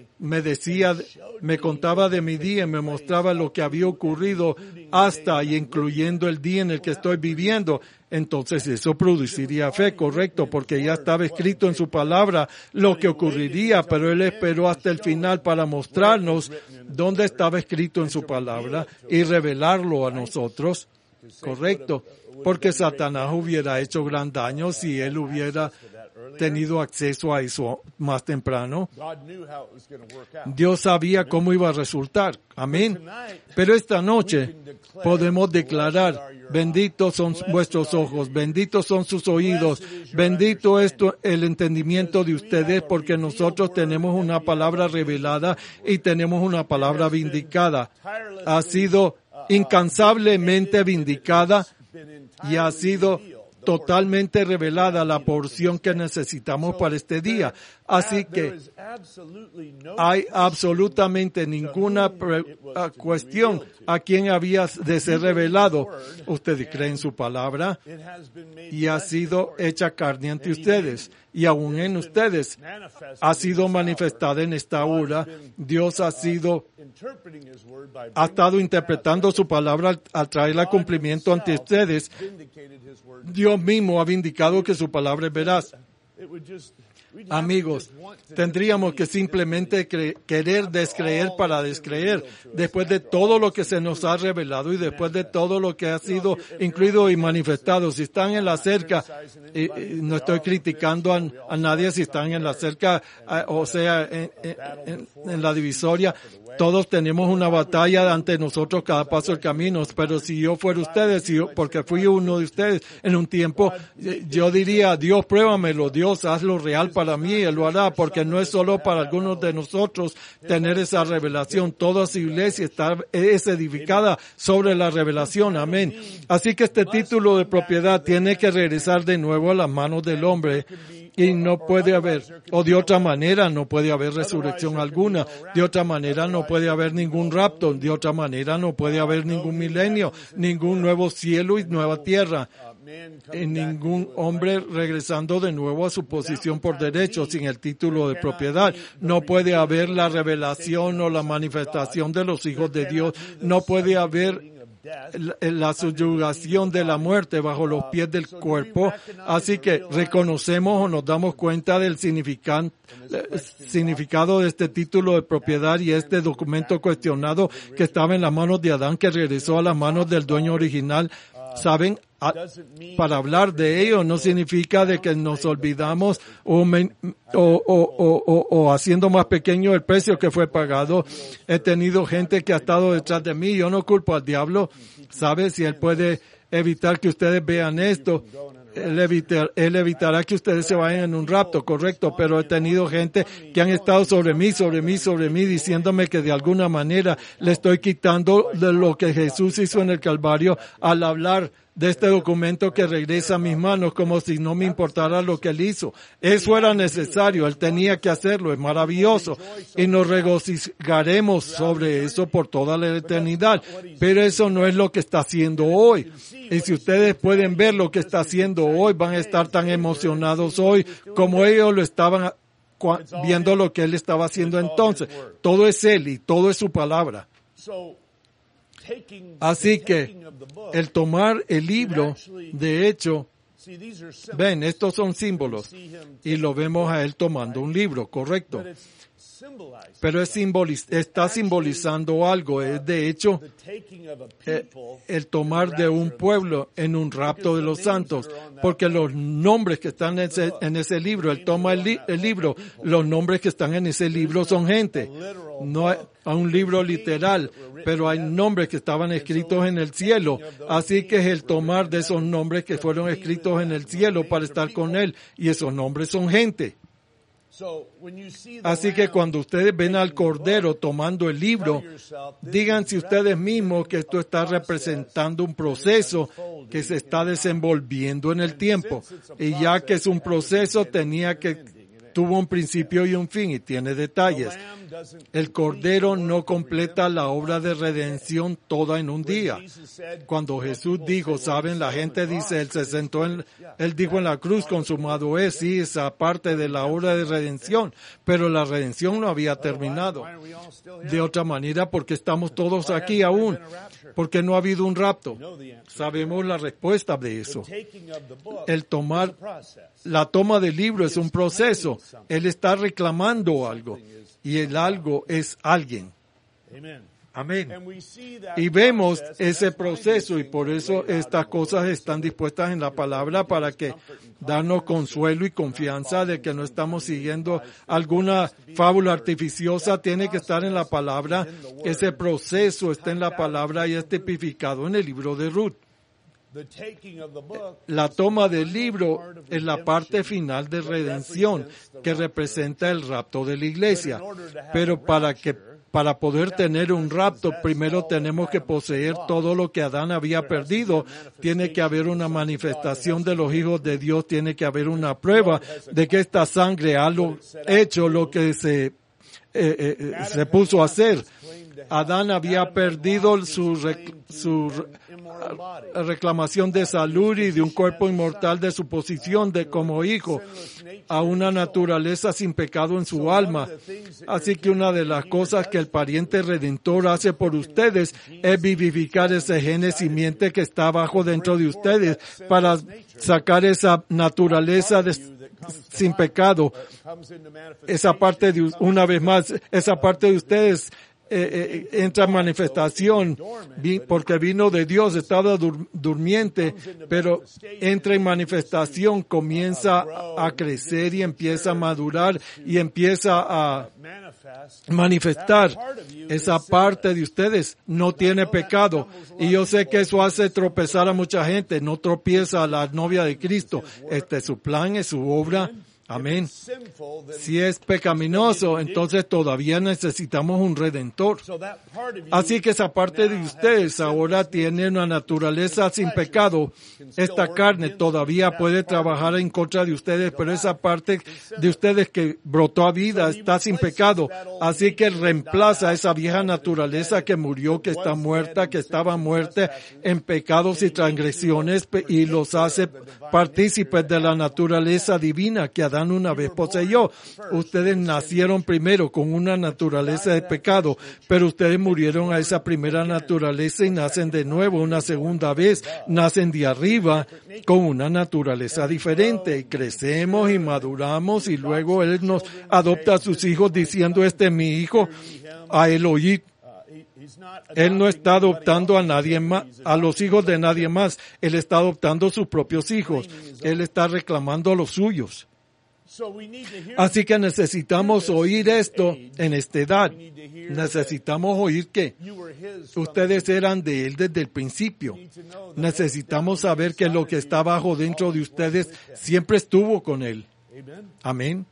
me contaba de mi día, me mostraba lo que había ocurrido hasta y incluyendo el día en el que estoy viviendo, entonces eso produciría fe, correcto, porque ya estaba escrito en su palabra lo que ocurriría, pero Él esperó hasta el final para mostrarnos dónde estaba escrito en su palabra y revelarlo a nosotros, correcto, porque Satanás hubiera hecho gran daño si él hubiera tenido acceso a eso más temprano. Dios sabía cómo iba a resultar. Amén. Pero esta noche podemos declarar, benditos son vuestros ojos, benditos son sus oídos, bendito es el entendimiento de ustedes, porque nosotros tenemos una palabra revelada y tenemos una palabra vindicada. Ha sido incansablemente vindicada y ha sido totalmente revelada la porción que necesitamos para este día. Así que hay absolutamente ninguna cuestión a quién había de ser revelado. Ustedes creen su palabra y ha sido hecha carne ante ustedes. Y aún en ustedes ha sido manifestada en esta hora. Dios ha estado interpretando su palabra al traerla a cumplimiento ante ustedes. Dios mismo ha vindicado que su palabra es veraz. Amigos, tendríamos que simplemente querer descreer para descreer, después de todo lo que se nos ha revelado y después de todo lo que ha sido incluido y manifestado. Si están en la cerca, no estoy criticando a nadie si están en la cerca, o sea, en la divisoria, todos tenemos una batalla ante nosotros cada paso del camino, pero si yo fuera ustedes, porque fui uno de ustedes en un tiempo, yo diría, Dios, pruébamelo, Dios, hazlo real para mí, Él lo hará, porque no es solo para algunos de nosotros tener esa revelación, toda su iglesia es edificada sobre la revelación, amén. Así que este título de propiedad tiene que regresar de nuevo a las manos del hombre. Y no puede haber, o de otra manera no puede haber resurrección alguna, de otra manera no puede haber ningún rapto, de otra manera no puede haber ningún milenio, ningún nuevo cielo y nueva tierra, y ningún hombre regresando de nuevo a su posición por derecho sin el título de propiedad. No puede haber la revelación o la manifestación de los hijos de Dios, no puede haber la subyugación de la muerte bajo los pies del cuerpo. Así que reconocemos o nos damos cuenta del significado de este título de propiedad y este documento cuestionado que estaba en las manos de Adán, que regresó a las manos del dueño original. ¿Saben? Para hablar de ello no significa de que nos olvidamos o haciendo más pequeño el precio que fue pagado. He tenido gente que ha estado detrás de mí. Yo no culpo al diablo. ¿Sabe? Si él puede evitar que ustedes vean esto, él evitará que ustedes se vayan en un rapto, correcto, pero he tenido gente que han estado sobre mí, diciéndome que de alguna manera le estoy quitando de lo que Jesús hizo en el Calvario al hablar de este documento que regresa a mis manos, como si no me importara lo que él hizo. Eso era necesario, él tenía que hacerlo, es maravilloso, y nos regocijaremos sobre eso por toda la eternidad, pero eso no es lo que está haciendo hoy. Y si ustedes pueden ver lo que está haciendo hoy, van a estar tan emocionados hoy como ellos lo estaban viendo lo que él estaba haciendo entonces. Todo es él y todo es su palabra. Así que el tomar el libro, de hecho, ven, estos son símbolos y lo vemos a él tomando un libro, correcto. Pero está simbolizando algo, es de hecho el tomar de un pueblo en un rapto de los santos, porque los nombres que están en ese libro, él toma el libro, los nombres que están en ese libro son gente, no hay un libro literal, pero hay nombres que estaban escritos en el cielo, así que es el tomar de esos nombres que fueron escritos en el cielo para estar con él, y esos nombres son gente. Así que cuando ustedes ven al Cordero tomando el libro, díganse ustedes mismos que esto está representando un proceso que se está desenvolviendo en el tiempo. Y ya que es un proceso, tuvo un principio y un fin y tiene detalles. El Cordero no completa la obra de redención toda en un día. Cuando Jesús dijo, saben, la gente dice, él dijo en la cruz, consumado es, sí, esa parte de la obra de redención, pero la redención no había terminado. De otra manera, ¿por qué estamos todos aquí aún? Porque no ha habido un rapto. Sabemos la respuesta de eso. La toma del libro es un proceso. Él está reclamando algo. Y el algo es alguien. Amén. Y vemos ese proceso y por eso estas cosas están dispuestas en la palabra para que darnos consuelo y confianza de que no estamos siguiendo alguna fábula artificiosa. Tiene que estar en la palabra. Ese proceso está en la palabra y es tipificado en el libro de Ruth. La toma del libro es la parte final de redención que representa el rapto de la iglesia. Pero para poder tener un rapto, primero tenemos que poseer todo lo que Adán había perdido. Tiene que haber una manifestación de los hijos de Dios, tiene que haber una prueba de que esta sangre ha hecho lo que se puso a hacer. Adán había perdido su reclamación de salud y de un cuerpo inmortal de su posición como hijo a una naturaleza sin pecado en su alma. Así que una de las cosas que el pariente redentor hace por ustedes es vivificar ese gen simiente que está abajo dentro de ustedes para sacar esa naturaleza sin pecado, esa parte de, una vez más, esa parte de ustedes entra en manifestación porque vino de Dios, estaba durmiente, pero entra en manifestación, comienza a crecer y empieza a madurar y empieza a manifestar. Esa parte de ustedes no tiene pecado, y yo sé que eso hace tropezar a mucha gente. No tropieza a la novia de Cristo. Este es su plan, es su obra. Amén. Si es pecaminoso, entonces todavía necesitamos un redentor. Así que esa parte de ustedes ahora tiene una naturaleza sin pecado. Esta carne todavía puede trabajar en contra de ustedes, pero esa parte de ustedes que brotó a vida está sin pecado. Así que reemplaza esa vieja naturaleza que murió, que está muerta, que estaba muerta en pecados y transgresiones, y los hace partícipes de la naturaleza divina que Adán una vez poseyó. Ustedes nacieron primero con una naturaleza de pecado, pero ustedes murieron a esa primera naturaleza y nacen de nuevo una segunda vez. Nacen de arriba con una naturaleza diferente, y crecemos y maduramos, y luego Él nos adopta a sus hijos diciendo, este es mi hijo, a él oíd. Él no está adoptando a nadie más, a los hijos de nadie más. Él está adoptando sus propios hijos. Él está reclamando a los suyos. Así que necesitamos oír esto en esta edad. Necesitamos oír que ustedes eran de Él desde el principio. Necesitamos saber que lo que está abajo dentro de ustedes siempre estuvo con Él. Amén.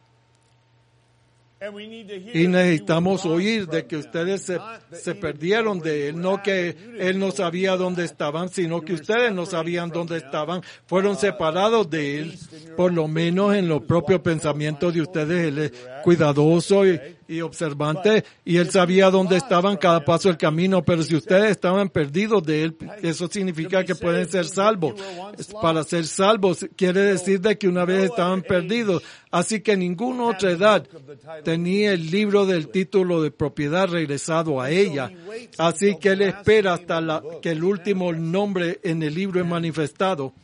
Y necesitamos oír de que ustedes se perdieron de Él, no que Él no sabía dónde estaban, sino que ustedes no sabían dónde estaban, fueron separados de Él, por lo menos en los propios pensamientos de ustedes. Él es cuidadoso y observante, y Él sabía dónde estaban cada paso del camino, pero si ustedes estaban perdidos de Él, eso significa que pueden ser salvos. Para ser salvos quiere decir de que una vez estaban perdidos, así que ninguna otra edad tenía el libro del título de propiedad regresado a ella. Así que Él espera hasta que el último nombre en el libro es manifestado,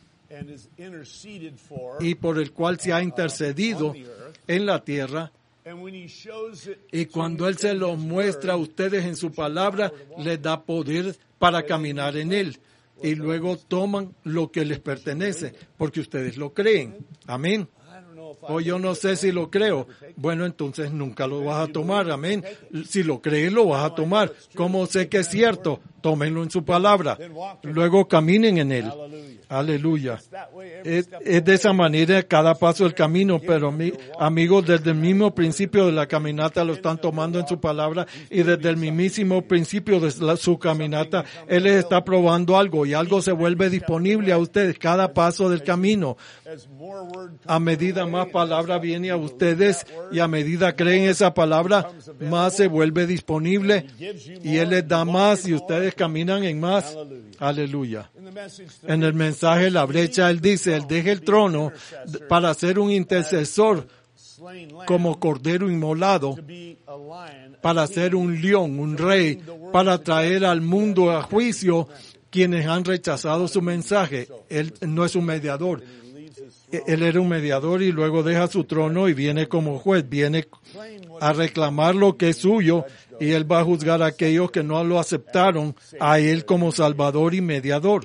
y por el cual se ha intercedido en la tierra. Y cuando Él se lo muestra a ustedes en su palabra, les da poder para caminar en Él. Y luego toman lo que les pertenece, porque ustedes lo creen. Amén. O yo no sé si lo creo. Bueno, entonces nunca lo vas a tomar. Amén. Si lo crees, lo vas a tomar. ¿Cómo sé que es cierto? Tómenlo en su palabra. Luego caminen en Él. Aleluya. Es de esa manera cada paso del camino, pero amigos, desde el mismo principio de la caminata lo están tomando en su palabra, y desde el mismísimo principio de su caminata, Él les está probando algo, y algo se vuelve disponible a ustedes cada paso del camino. A medida más palabra viene a ustedes, y a medida creen esa palabra, más se vuelve disponible, y Él les da más, y ustedes caminan en más. Aleluya. En el mensaje La Brecha, Él dice, Él deja el trono para ser un intercesor como cordero inmolado, para ser un león, un rey, para traer al mundo a juicio quienes han rechazado su mensaje. Él no es un mediador. Él era un mediador y luego deja su trono y viene como juez, viene a reclamar lo que es suyo, y Él va a juzgar a aquellos que no lo aceptaron a Él como Salvador y mediador.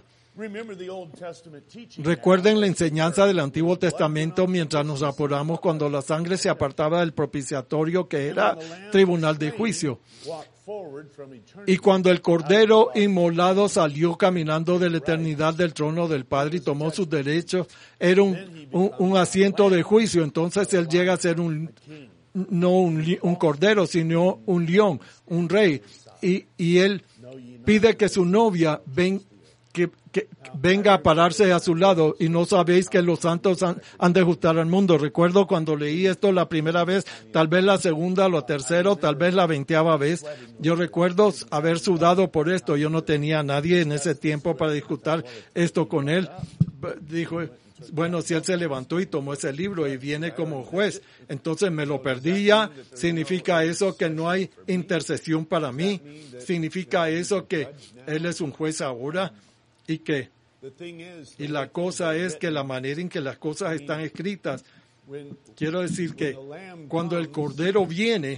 Recuerden la enseñanza del Antiguo Testamento mientras nos apuramos cuando la sangre se apartaba del propiciatorio, que era tribunal de juicio. Y cuando el Cordero inmolado salió caminando de la eternidad del trono del Padre y tomó sus derechos, era un asiento de juicio. Entonces Él llega a ser no un cordero, sino un león, un rey. Y Él pide que su novia venga a pararse a su lado, y no sabéis que los santos han de juzgar al mundo. Recuerdo cuando leí esto la primera vez, tal vez la segunda, la tercera, tal vez la 20ª vez. Yo recuerdo haber sudado por esto. Yo no tenía a nadie en ese tiempo para discutir esto con Él. Dijo, bueno, si Él se levantó y tomó ese libro y viene como juez, entonces me lo perdí ya. ¿Significa eso que no hay intercesión para mí? ¿Significa eso que Él es un juez ahora? Y la cosa es que la manera en que las cosas están escritas Quiero decir que cuando el Cordero viene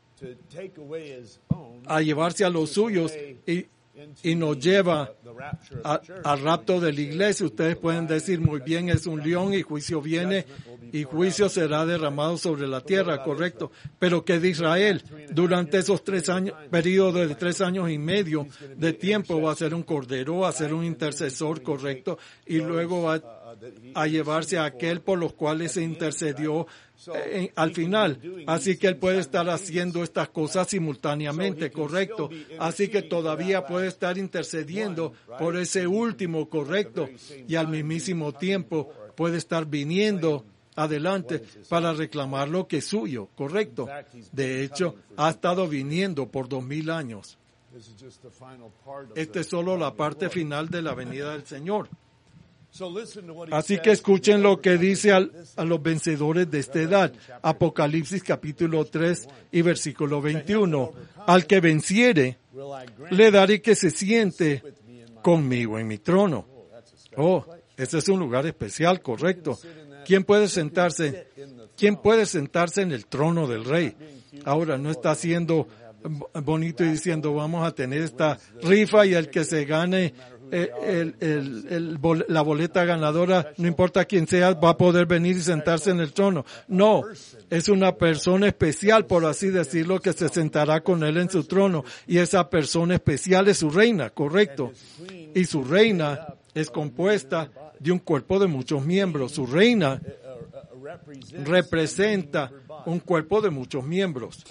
a llevarse a los suyos y nos lleva al rapto de la iglesia, ustedes pueden decir muy bien, es un león y juicio viene y juicio será derramado sobre la tierra, correcto. Pero ¿qué de Israel? Durante esos 3 años, periodo de 3 años y medio de tiempo, va a ser un cordero, va a ser un intercesor, correcto, y luego va a llevarse a aquel por los cuales se intercedió al final. Así que él puede estar haciendo estas cosas simultáneamente, correcto. Así que todavía puede estar intercediendo por ese último, correcto. Y al mismísimo tiempo puede estar viniendo adelante para reclamar lo que es suyo, correcto. De hecho, ha estado viniendo por 2000 años. Esta es solo la parte final de la venida del Señor. Así que escuchen lo que dice a los vencedores de esta edad. Apocalipsis capítulo 3 y versículo 21. Al que venciere, le daré que se siente conmigo en mi trono. Oh, ese es un lugar especial, correcto. ¿Quién puede sentarse en el trono del rey? Ahora, no está haciendo bonito y diciendo vamos a tener esta rifa y el que se gane la boleta ganadora, no importa quién sea, va a poder venir y sentarse en el trono. No, es una persona especial, por así decirlo, que se sentará con él en su trono. Y esa persona especial es su reina, correcto. Y su reina es compuesta de un cuerpo de muchos miembros. Su reina representa un cuerpo de muchos miembros.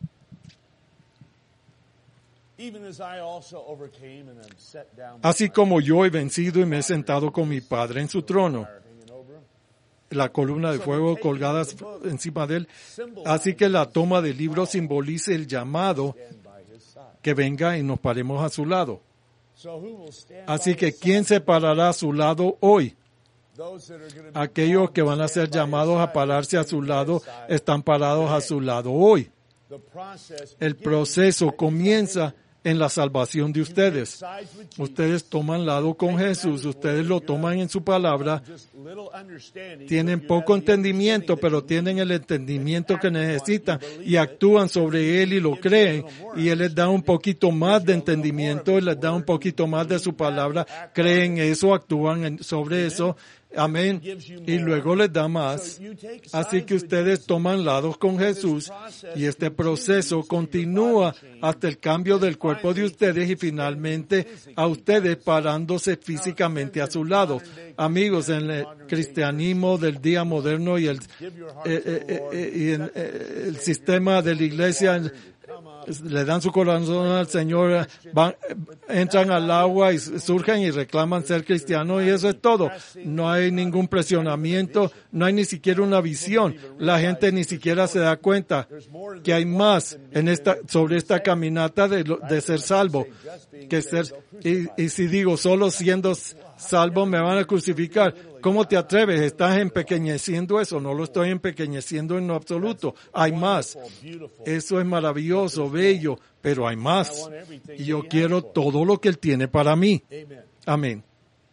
Así como yo he vencido y me he sentado con mi Padre en su trono, la columna de fuego colgada encima de él. Así que la toma del libro simboliza el llamado que venga y nos paremos a su lado. Así que ¿quién se parará a su lado hoy? Aquellos que van a ser llamados a pararse a su lado están parados a su lado hoy. El proceso comienza en la salvación de ustedes. Ustedes toman lado con Jesús, ustedes lo toman en su palabra, tienen poco entendimiento, pero tienen el entendimiento que necesitan y actúan sobre él y lo creen, y él les da un poquito más de entendimiento, y les da un poquito más de su palabra, creen eso, actúan sobre eso. Amén. Y luego les da más. Así que ustedes toman lados con Jesús y este proceso continúa hasta el cambio del cuerpo de ustedes y finalmente a ustedes parándose físicamente a su lado. Amigos, en el cristianismo del día moderno y el sistema de la iglesia, le dan su corazón al Señor, entran al agua y surgen y reclaman ser cristianos y eso es todo. No hay ningún presionamiento, no hay ni siquiera una visión. La gente ni siquiera se da cuenta que hay más sobre esta caminata de ser salvo que ser. Y si digo solo siendo salvo me van a crucificar. ¿Cómo te atreves? ¿Estás empequeñeciendo eso? No lo estoy empequeñeciendo en lo absoluto. Hay más. Eso es maravilloso, bello, pero hay más. Y yo quiero todo lo que Él tiene para mí. Amén.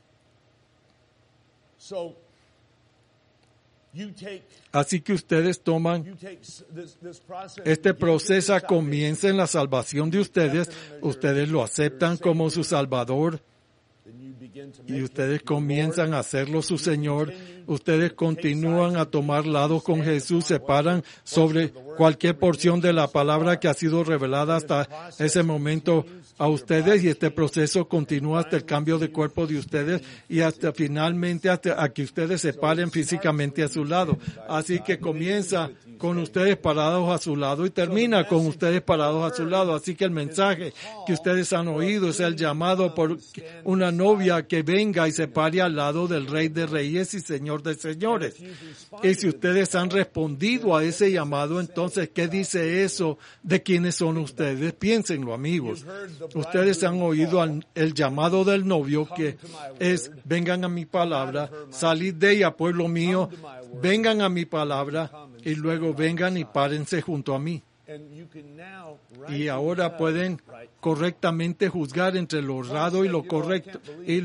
Así que ustedes toman este proceso, comienza en la salvación de ustedes. Ustedes lo aceptan como su Salvador. Y ustedes comienzan a hacerlo su Señor, ustedes continúan a tomar lados con Jesús, se paran sobre cualquier porción de la palabra que ha sido revelada hasta ese momento a ustedes y este proceso continúa hasta el cambio de cuerpo de ustedes y hasta finalmente hasta a que ustedes se paren físicamente a su lado. Así que comienza con ustedes parados a su lado y termina con ustedes parados a su lado. Así que el mensaje que ustedes han oído es el llamado por una novia que venga y se pare al lado del Rey de Reyes y Señor de Señores. Y si ustedes han respondido a ese llamado, entonces, ¿qué dice eso de quiénes son ustedes? Piénsenlo, amigos. Ustedes han oído el llamado del novio que es, vengan a mi palabra, salid de ella, pueblo mío, vengan a mi palabra y luego vengan y párense junto a mí. Y ahora pueden correctamente juzgar entre lo errado y lo correcto. Y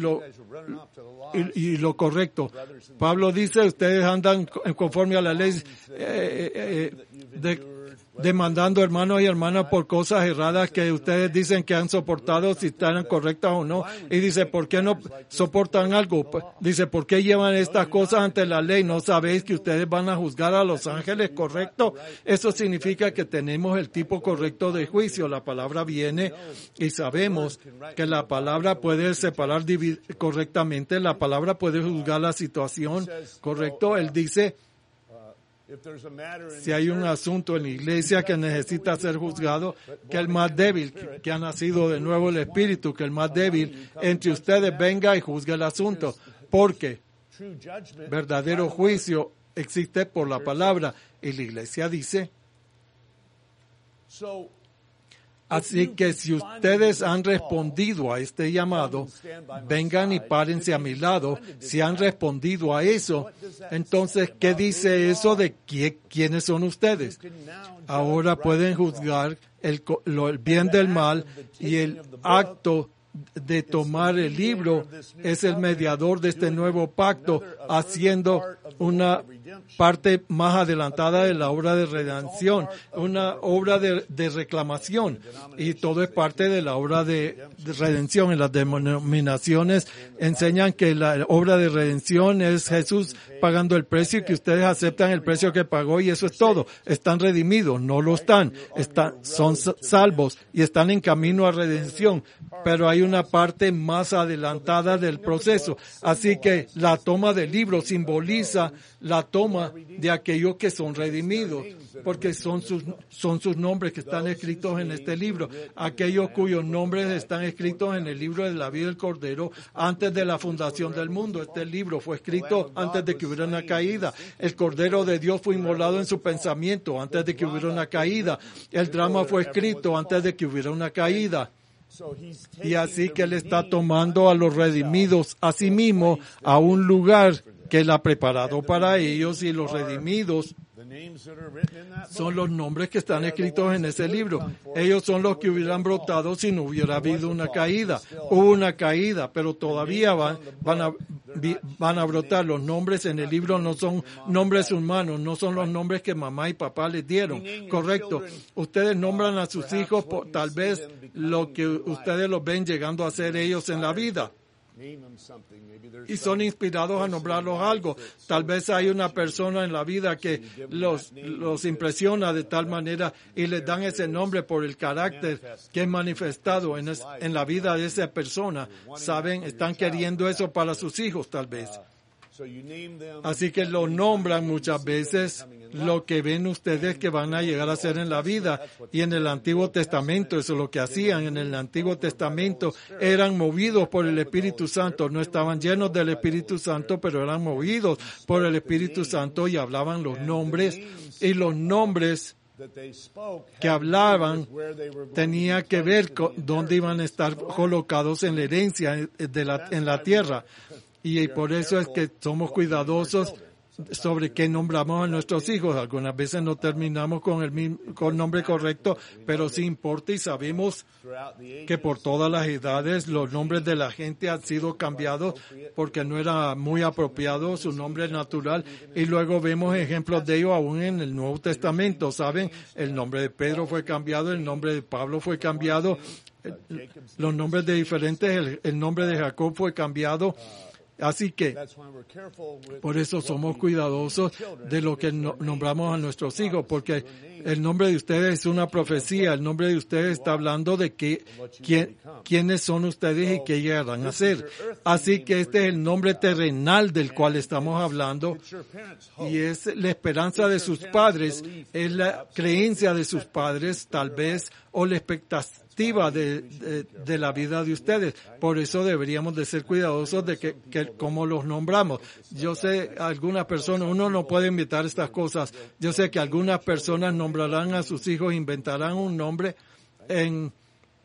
lo correcto. Pablo dice, ustedes andan conforme a la ley demandando hermanos y hermanas por cosas erradas que ustedes dicen que han soportado, si están correctas o no. Y dice, ¿por qué no soportan algo? Dice, ¿por qué llevan estas cosas ante la ley? ¿No sabéis que ustedes van a juzgar a los ángeles correcto? Eso significa que tenemos el tipo correcto de juicio. La palabra viene y sabemos que la palabra puede separar correctamente. La palabra puede juzgar la situación, ¿correcto? Él dice, si hay un asunto en la iglesia que necesita ser juzgado, que el más débil, que ha nacido de nuevo el Espíritu, que el más débil entre ustedes venga y juzgue el asunto, porque verdadero juicio existe por la palabra. Y la iglesia dice, así que si ustedes han respondido a este llamado, vengan y párense a mi lado. Si han respondido a eso, entonces, ¿qué dice eso de quiénes son ustedes? Ahora pueden juzgar el bien del mal, y el acto de tomar el libro es el mediador de este nuevo pacto, haciendo una parte más adelantada de la obra de redención, una obra de reclamación, y todo es parte de la obra de redención. En las denominaciones enseñan que la obra de redención es Jesús pagando el precio, y que ustedes aceptan el precio que pagó, y eso es todo. Están redimidos, no lo están, son salvos y están en camino a redención, pero hay una parte más adelantada del proceso. Así que la toma del libro simboliza la toma de aquellos que son redimidos, porque son sus nombres que están escritos en este libro, aquellos cuyos nombres están escritos en el libro de la vida del Cordero antes de la fundación del mundo. Este libro fue escrito antes de que hubiera una caída. El Cordero de Dios fue inmolado en su pensamiento antes de que hubiera una caída. El drama fue escrito antes de que hubiera una caída. Y así que Él está tomando a los redimidos a sí mismo a un lugar que Él ha preparado para ellos, y los redimidos son los nombres que están escritos en ese libro. Ellos son los que hubieran brotado si no hubiera habido una caída. Hubo una caída, pero todavía van a brotar. Los nombres en el libro no son nombres humanos, no son los nombres que mamá y papá les dieron. Correcto. Ustedes nombran a sus hijos por tal vez lo que ustedes los ven llegando a ser ellos en la vida. Y son inspirados a nombrarlos algo. Tal vez hay una persona en la vida que los impresiona de tal manera y les dan ese nombre por el carácter que es manifestado en la vida de esa persona. Saben, están queriendo eso para sus hijos tal vez. Así que lo nombran muchas veces lo que ven ustedes que van a llegar a ser en la vida. Y en el Antiguo Testamento eso es lo que hacían. En el Antiguo Testamento eran movidos por el Espíritu Santo. No estaban llenos del Espíritu Santo, pero eran movidos por el Espíritu Santo y hablaban los nombres. Y los nombres que hablaban tenía que ver con dónde iban a estar colocados en la herencia en la tierra. Y por eso es que somos cuidadosos sobre qué nombramos a nuestros hijos. Algunas veces no terminamos con el nombre correcto, pero sí importa, y sabemos que por todas las edades los nombres de la gente han sido cambiados porque no era muy apropiado su nombre natural, y luego vemos ejemplos de ello aún en el Nuevo Testamento. ¿Saben? El nombre de Pedro fue cambiado, el nombre de Pablo fue cambiado, los nombres de diferentes, el nombre de Jacob fue cambiado. Así que, por eso somos cuidadosos de lo que nombramos a nuestros hijos, porque el nombre de ustedes es una profecía, el nombre de ustedes está hablando de quiénes son ustedes y qué llegarán a ser. Así que este es el nombre terrenal del cual estamos hablando, y es la esperanza de sus padres, es la creencia de sus padres, tal vez, o la expectativa de la vida de ustedes. Por eso deberíamos de ser cuidadosos de que cómo los nombramos. Yo sé, algunas personas, uno no puede inventar estas cosas. Yo sé que algunas personas nombrarán a sus hijos, inventarán un nombre en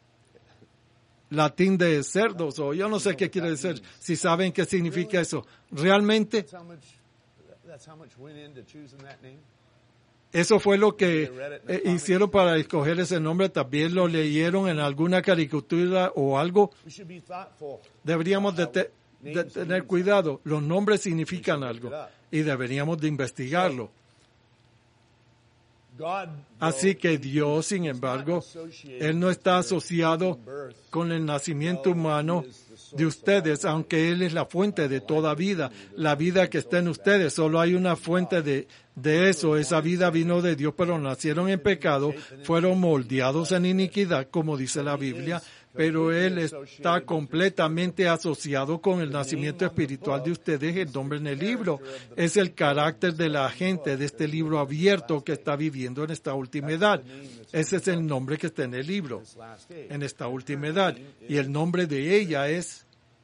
latín de cerdos, o yo no sé qué quiere decir, si saben qué significa eso. Realmente, Eso fue lo que hicieron para escoger ese nombre. También lo leyeron en alguna caricatura o algo. Deberíamos de tener cuidado. Los nombres significan algo y deberíamos de investigarlo. Así que Dios, sin embargo, Él no está asociado con el nacimiento humano de ustedes, aunque Él es la fuente de toda vida, la vida que está en ustedes. Solo hay una fuente de eso. Esa vida vino de Dios, pero nacieron en pecado, fueron moldeados en iniquidad, como dice la Biblia, pero Él está completamente asociado con el nacimiento espiritual de ustedes. El nombre en el libro es el carácter de la gente de este libro abierto que está viviendo en esta última edad. Ese es el nombre que está en el libro, en esta última edad. Y el nombre de ella es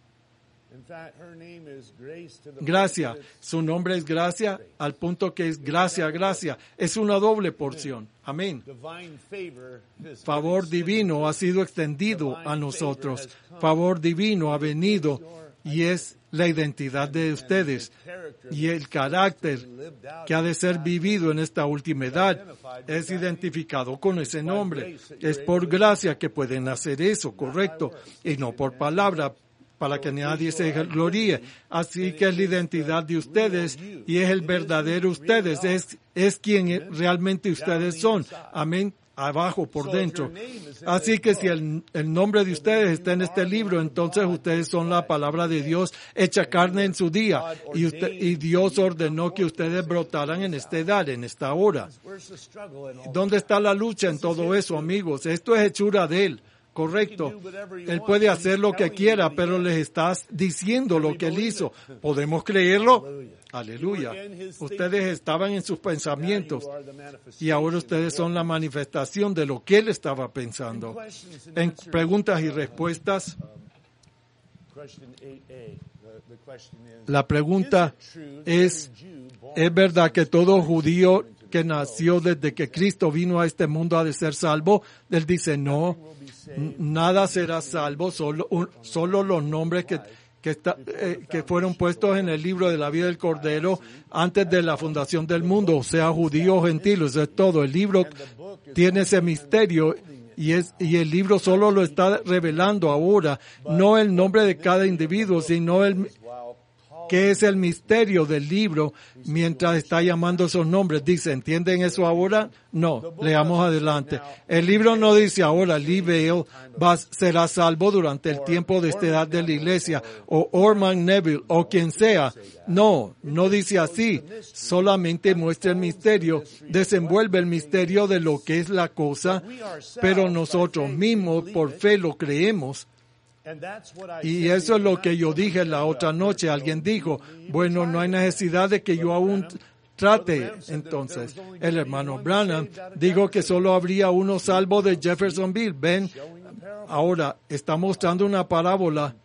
Gracia. Su nombre es Gracia, al punto que es gracia, gracia. Es una doble porción. Amén. Favor divino ha sido extendido a nosotros. Favor divino ha venido y es la identidad de ustedes y el carácter que ha de ser vivido en esta última edad es identificado con ese nombre. Es por gracia que pueden hacer eso, correcto, y no por palabra, para que nadie se gloríe. Así que es la identidad de ustedes y es el verdadero ustedes, es quien realmente ustedes son. Amén. Abajo, por dentro. Así que si el nombre de ustedes está en este libro, entonces ustedes son la palabra de Dios hecha carne en su día. Y Dios ordenó que ustedes brotaran en esta edad, en esta hora. ¿Dónde está la lucha en todo eso, amigos? Esto es hechura de Él. Correcto. Él puede hacer lo que quiera, pero les estás diciendo lo que Él hizo. ¿Podemos creerlo? Aleluya. Ustedes estaban en sus pensamientos y ahora ustedes son la manifestación de lo que Él estaba pensando. En preguntas y respuestas, la pregunta ¿es verdad que todo judío que nació desde que Cristo vino a este mundo ha de ser salvo? Él dice no, nada será salvo, solo los nombres que fueron puestos en el libro de la vida del Cordero antes de la fundación del mundo, o sea, judíos o gentiles, eso es todo. El libro tiene ese misterio y el libro solo lo está revelando ahora, no el nombre de cada individuo, sino que es el misterio del libro mientras está llamando esos nombres. Dice, ¿entienden eso ahora? No, leamos adelante. El libro no dice ahora, Lee Vail será salvo durante el tiempo de esta edad de la iglesia, o Orman Neville, o quien sea. No dice así. Solamente muestra el misterio, desenvuelve el misterio de lo que es la cosa, pero nosotros mismos por fe lo creemos. Y eso es lo que yo dije la otra noche. Alguien dijo, bueno, no hay necesidad de que yo aún trate. Entonces, el hermano Branham dijo que solo habría uno salvo de Jeffersonville. Ven, ahora está mostrando una parábola.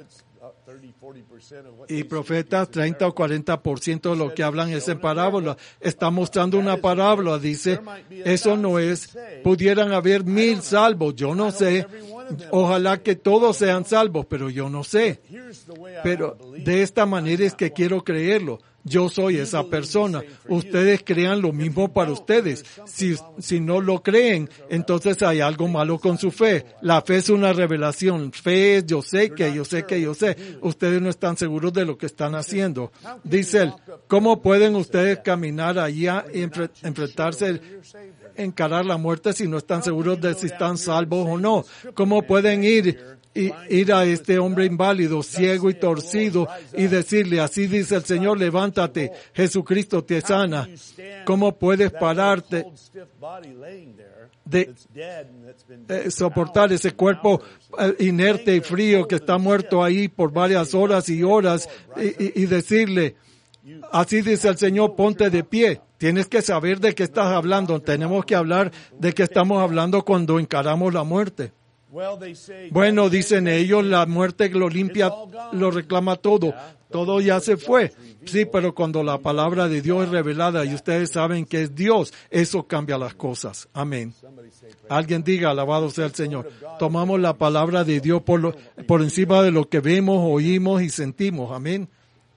Y profetas, 30 o 40% de lo que hablan es en parábola. Está mostrando una parábola, dice, eso no es, pudieran haber 1000 salvos, yo no sé, ojalá que todos sean salvos, pero yo no sé. Pero de esta manera es que quiero creerlo. Yo soy esa persona. Ustedes crean lo mismo para ustedes. Si no lo creen, entonces hay algo malo con su fe. La fe es una revelación. Fe es yo sé que yo sé que yo sé. Ustedes no están seguros de lo que están haciendo. Dice él, ¿cómo pueden ustedes caminar allá y enfrentarse, encarar la muerte si no están seguros de si están salvos o no? ¿Cómo pueden ir a este hombre inválido, ciego y torcido y decirle, así dice el Señor, levántate, Jesucristo te sana? ¿Cómo puedes pararte de soportar ese cuerpo inerte y frío que está muerto ahí por varias horas y horas y decirle, así dice el Señor, ponte de pie? Tienes que saber de qué estás hablando. Tenemos que hablar de qué estamos hablando cuando encaramos la muerte. Bueno, dicen ellos, la muerte lo limpia, lo reclama todo. Todo ya se fue. Sí, pero cuando la palabra de Dios es revelada y ustedes saben que es Dios, eso cambia las cosas. Amén. Alguien diga, alabado sea el Señor. Tomamos la palabra de Dios por encima de lo que vemos, oímos y sentimos. Amén.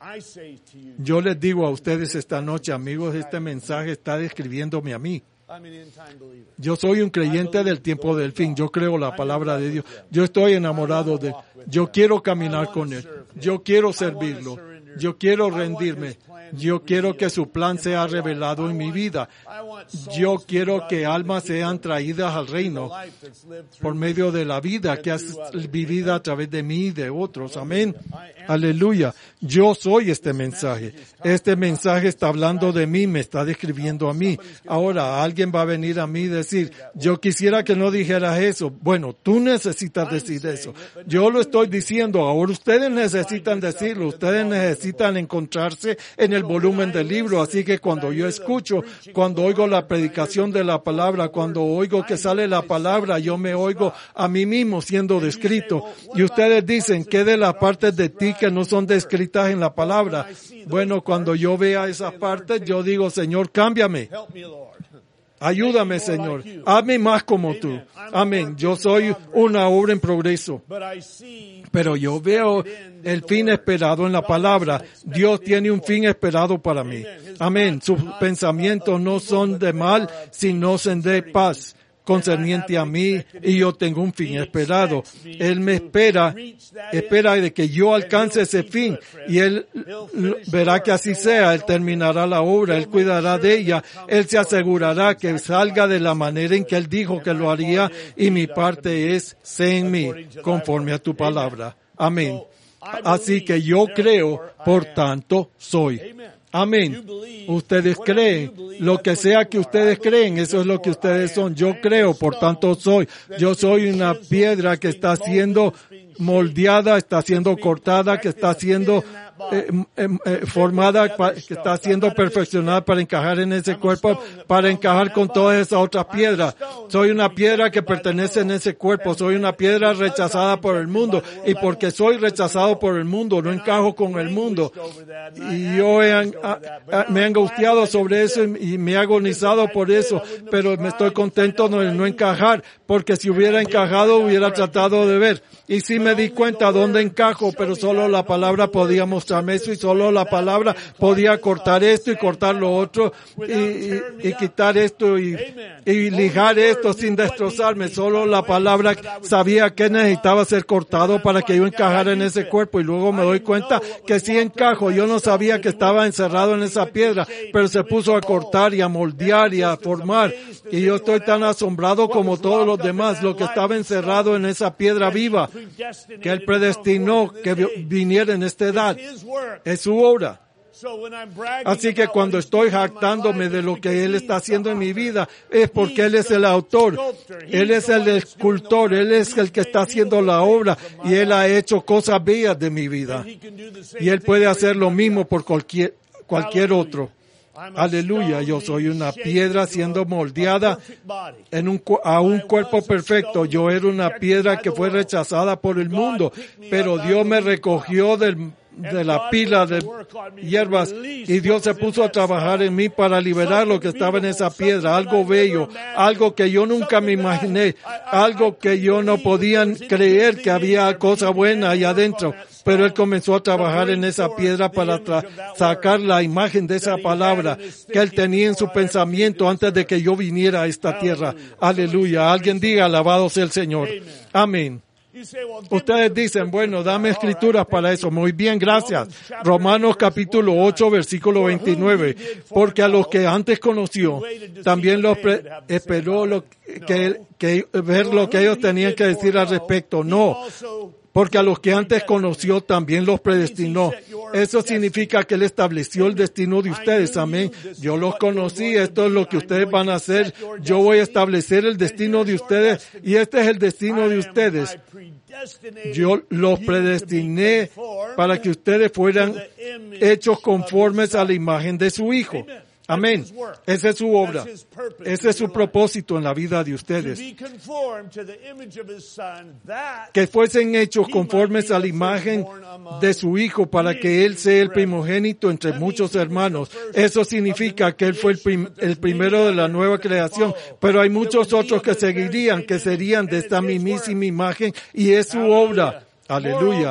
Yo les digo a ustedes esta noche, amigos, este mensaje está describiéndome a mí. Yo soy un creyente del tiempo del fin. Yo creo la palabra de Dios. Yo estoy enamorado de Él. Yo quiero caminar con Él. Yo quiero servirlo. Yo quiero rendirme. Yo quiero que su plan sea revelado en mi vida. Yo quiero que almas sean traídas al reino por medio de la vida que has vivido a través de mí y de otros. Amén. Aleluya. Yo soy este mensaje. Este mensaje está hablando de mí, me está describiendo a mí. Ahora, alguien va a venir a mí y decir, yo quisiera que no dijeras eso. Bueno, tú necesitas decir eso. Yo lo estoy diciendo. Ahora ustedes necesitan decirlo. Ustedes necesitan encontrarse en el volumen del libro. Así que cuando yo escucho, cuando oigo la predicación de la palabra, cuando oigo que sale la palabra, yo me oigo a mí mismo siendo descrito. Y ustedes dicen, ¿qué de las partes de ti que no son descritas en la palabra? Bueno, cuando yo vea esas partes, yo digo, Señor, cámbiame. Ayúdame, Señor. Hazme más como tú. Amén. Yo soy una obra en progreso. Pero yo veo el fin esperado en la palabra. Dios tiene un fin esperado para mí. Amén. Sus pensamientos no son de mal, sino son de paz, concerniente a mí, y yo tengo un fin esperado. Él me espera de que yo alcance ese fin, y Él verá que así sea. Él terminará la obra, Él cuidará de ella, Él se asegurará que salga de la manera en que Él dijo que lo haría, y mi parte es, sé en mí, conforme a tu palabra. Amén. Así que yo creo, por tanto soy. Amén. Ustedes creen, lo que sea que ustedes creen, eso es lo que ustedes son. Yo creo, por tanto soy. Yo soy una piedra que está siendo moldeada, está siendo cortada, que está siendo formada, que está siendo perfeccionada para encajar en ese cuerpo, para encajar con todas esas otras piedras. Soy una piedra que pertenece en ese cuerpo. Soy una piedra rechazada por el mundo. Y porque soy rechazado por el mundo, no encajo con el mundo. Y yo me he angustiado sobre eso y me he agonizado por eso. Pero me estoy contento de no encajar, porque si hubiera encajado, hubiera tratado de ver. Y sí me di cuenta dónde encajo, pero solo la palabra podía mostrarme eso, y solo la palabra podía cortar esto y cortar lo otro, y quitar esto y lijar esto sin destrozarme. Solo la palabra sabía que necesitaba ser cortado para que yo encajara en ese cuerpo, y luego me doy cuenta que sí encajo. Yo no sabía que estaba encerrado en esa piedra, pero se puso a cortar y a moldear y a formar, y yo estoy tan asombrado como todos los demás, lo que estaba encerrado en esa piedra viva, que Él predestinó que viniera en esta edad. Es su obra. Así que cuando estoy jactándome de lo que Él está haciendo en mi vida, es porque Él es el autor, Él es el escultor, Él es el que está haciendo la obra, y Él ha hecho cosas bellas de mi vida. Y Él puede hacer lo mismo por cualquier otro. Aleluya, yo soy una piedra siendo moldeada a un cuerpo perfecto. Yo era una piedra que fue rechazada por el mundo, pero Dios me recogió de la pila de hierbas, y Dios se puso a trabajar en mí para liberar lo que estaba en esa piedra, algo bello, algo que yo nunca me imaginé, algo que yo no podía creer que había cosa buena ahí adentro. Pero Él comenzó a trabajar en esa piedra para sacar la imagen de esa palabra que Él tenía en su pensamiento antes de que yo viniera a esta tierra. Aleluya. Alguien diga, alabado sea el Señor. Amén. Ustedes dicen, bueno, dame escrituras para eso. Muy bien, gracias. Romanos capítulo 8, versículo 29. Porque a los que antes conoció, también los esperó ver lo que ellos tenían que decir al respecto. No. Porque a los que antes conoció también los predestinó. Eso significa que Él estableció el destino de ustedes. Amén. Yo los conocí. Esto es lo que ustedes van a hacer. Yo voy a establecer el destino de ustedes. Y este es el destino de ustedes. Yo los predestiné para que ustedes fueran hechos conformes a la imagen de su Hijo. Amén. Esa es su obra. Ese es su propósito en la vida de ustedes. Que fuesen hechos conformes a la imagen de su Hijo para que Él sea el primogénito entre muchos hermanos. Eso significa que Él fue el primero de la nueva creación. Pero hay muchos otros que seguirían, que serían de esta mismísima imagen, y es su obra. Aleluya.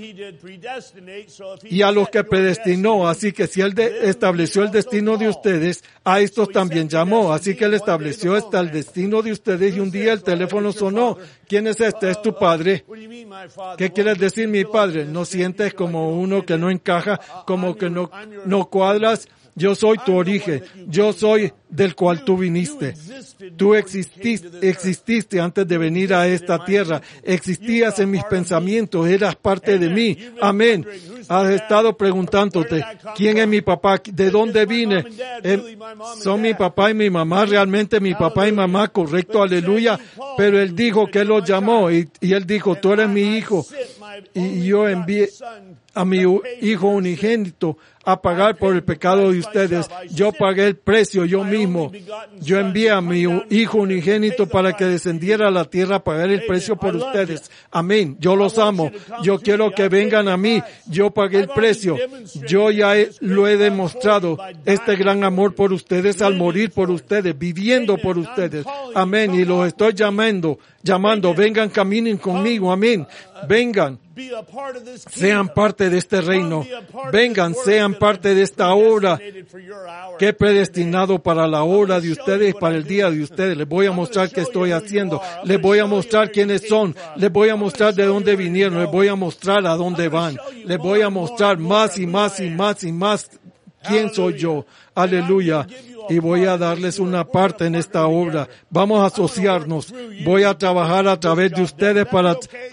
Y a los que predestinó, así que si Él estableció el destino de ustedes, a estos también llamó. Así que Él estableció hasta el destino de ustedes y un día el teléfono sonó. ¿Quién es este? Es tu padre. ¿Qué quieres decir, mi padre? ¿No sientes como uno que no encaja, como que no cuadras? Yo soy tu origen, yo soy del cual tú viniste. Tú exististe antes de venir a esta tierra, existías en mis pensamientos, eras parte de mí. Amén. Has estado preguntándote, ¿quién es mi papá? ¿De dónde vine? ¿Son mi papá y mi mamá? Realmente mi papá y mamá, correcto, aleluya. Pero Él dijo que Él los llamó y Él dijo, tú eres mi hijo. Y yo envié a mi hijo unigénito a pagar por el pecado de ustedes. Yo pagué el precio yo mismo. Yo envié a mi hijo unigénito para que descendiera a la tierra a pagar el precio por ustedes. Amén. Yo los amo. Yo quiero que vengan a mí. Yo pagué el precio. Yo ya lo he demostrado. Este gran amor por ustedes al morir por ustedes, viviendo por ustedes. Amén. Y los estoy llamando. Vengan, caminen conmigo. Amén. Vengan. Sean parte de este reino. Vengan, sean parte de esta hora que he predestinado para la hora de ustedes, para el día de ustedes. Les voy a mostrar qué estoy haciendo. Les voy a mostrar quiénes son. Les voy a mostrar de dónde vinieron. Les voy a mostrar a dónde van. Les voy a mostrar más y más y más y más quién soy yo. Aleluya. Y voy a darles una parte en esta obra. Vamos a asociarnos. Voy a trabajar a través de ustedes para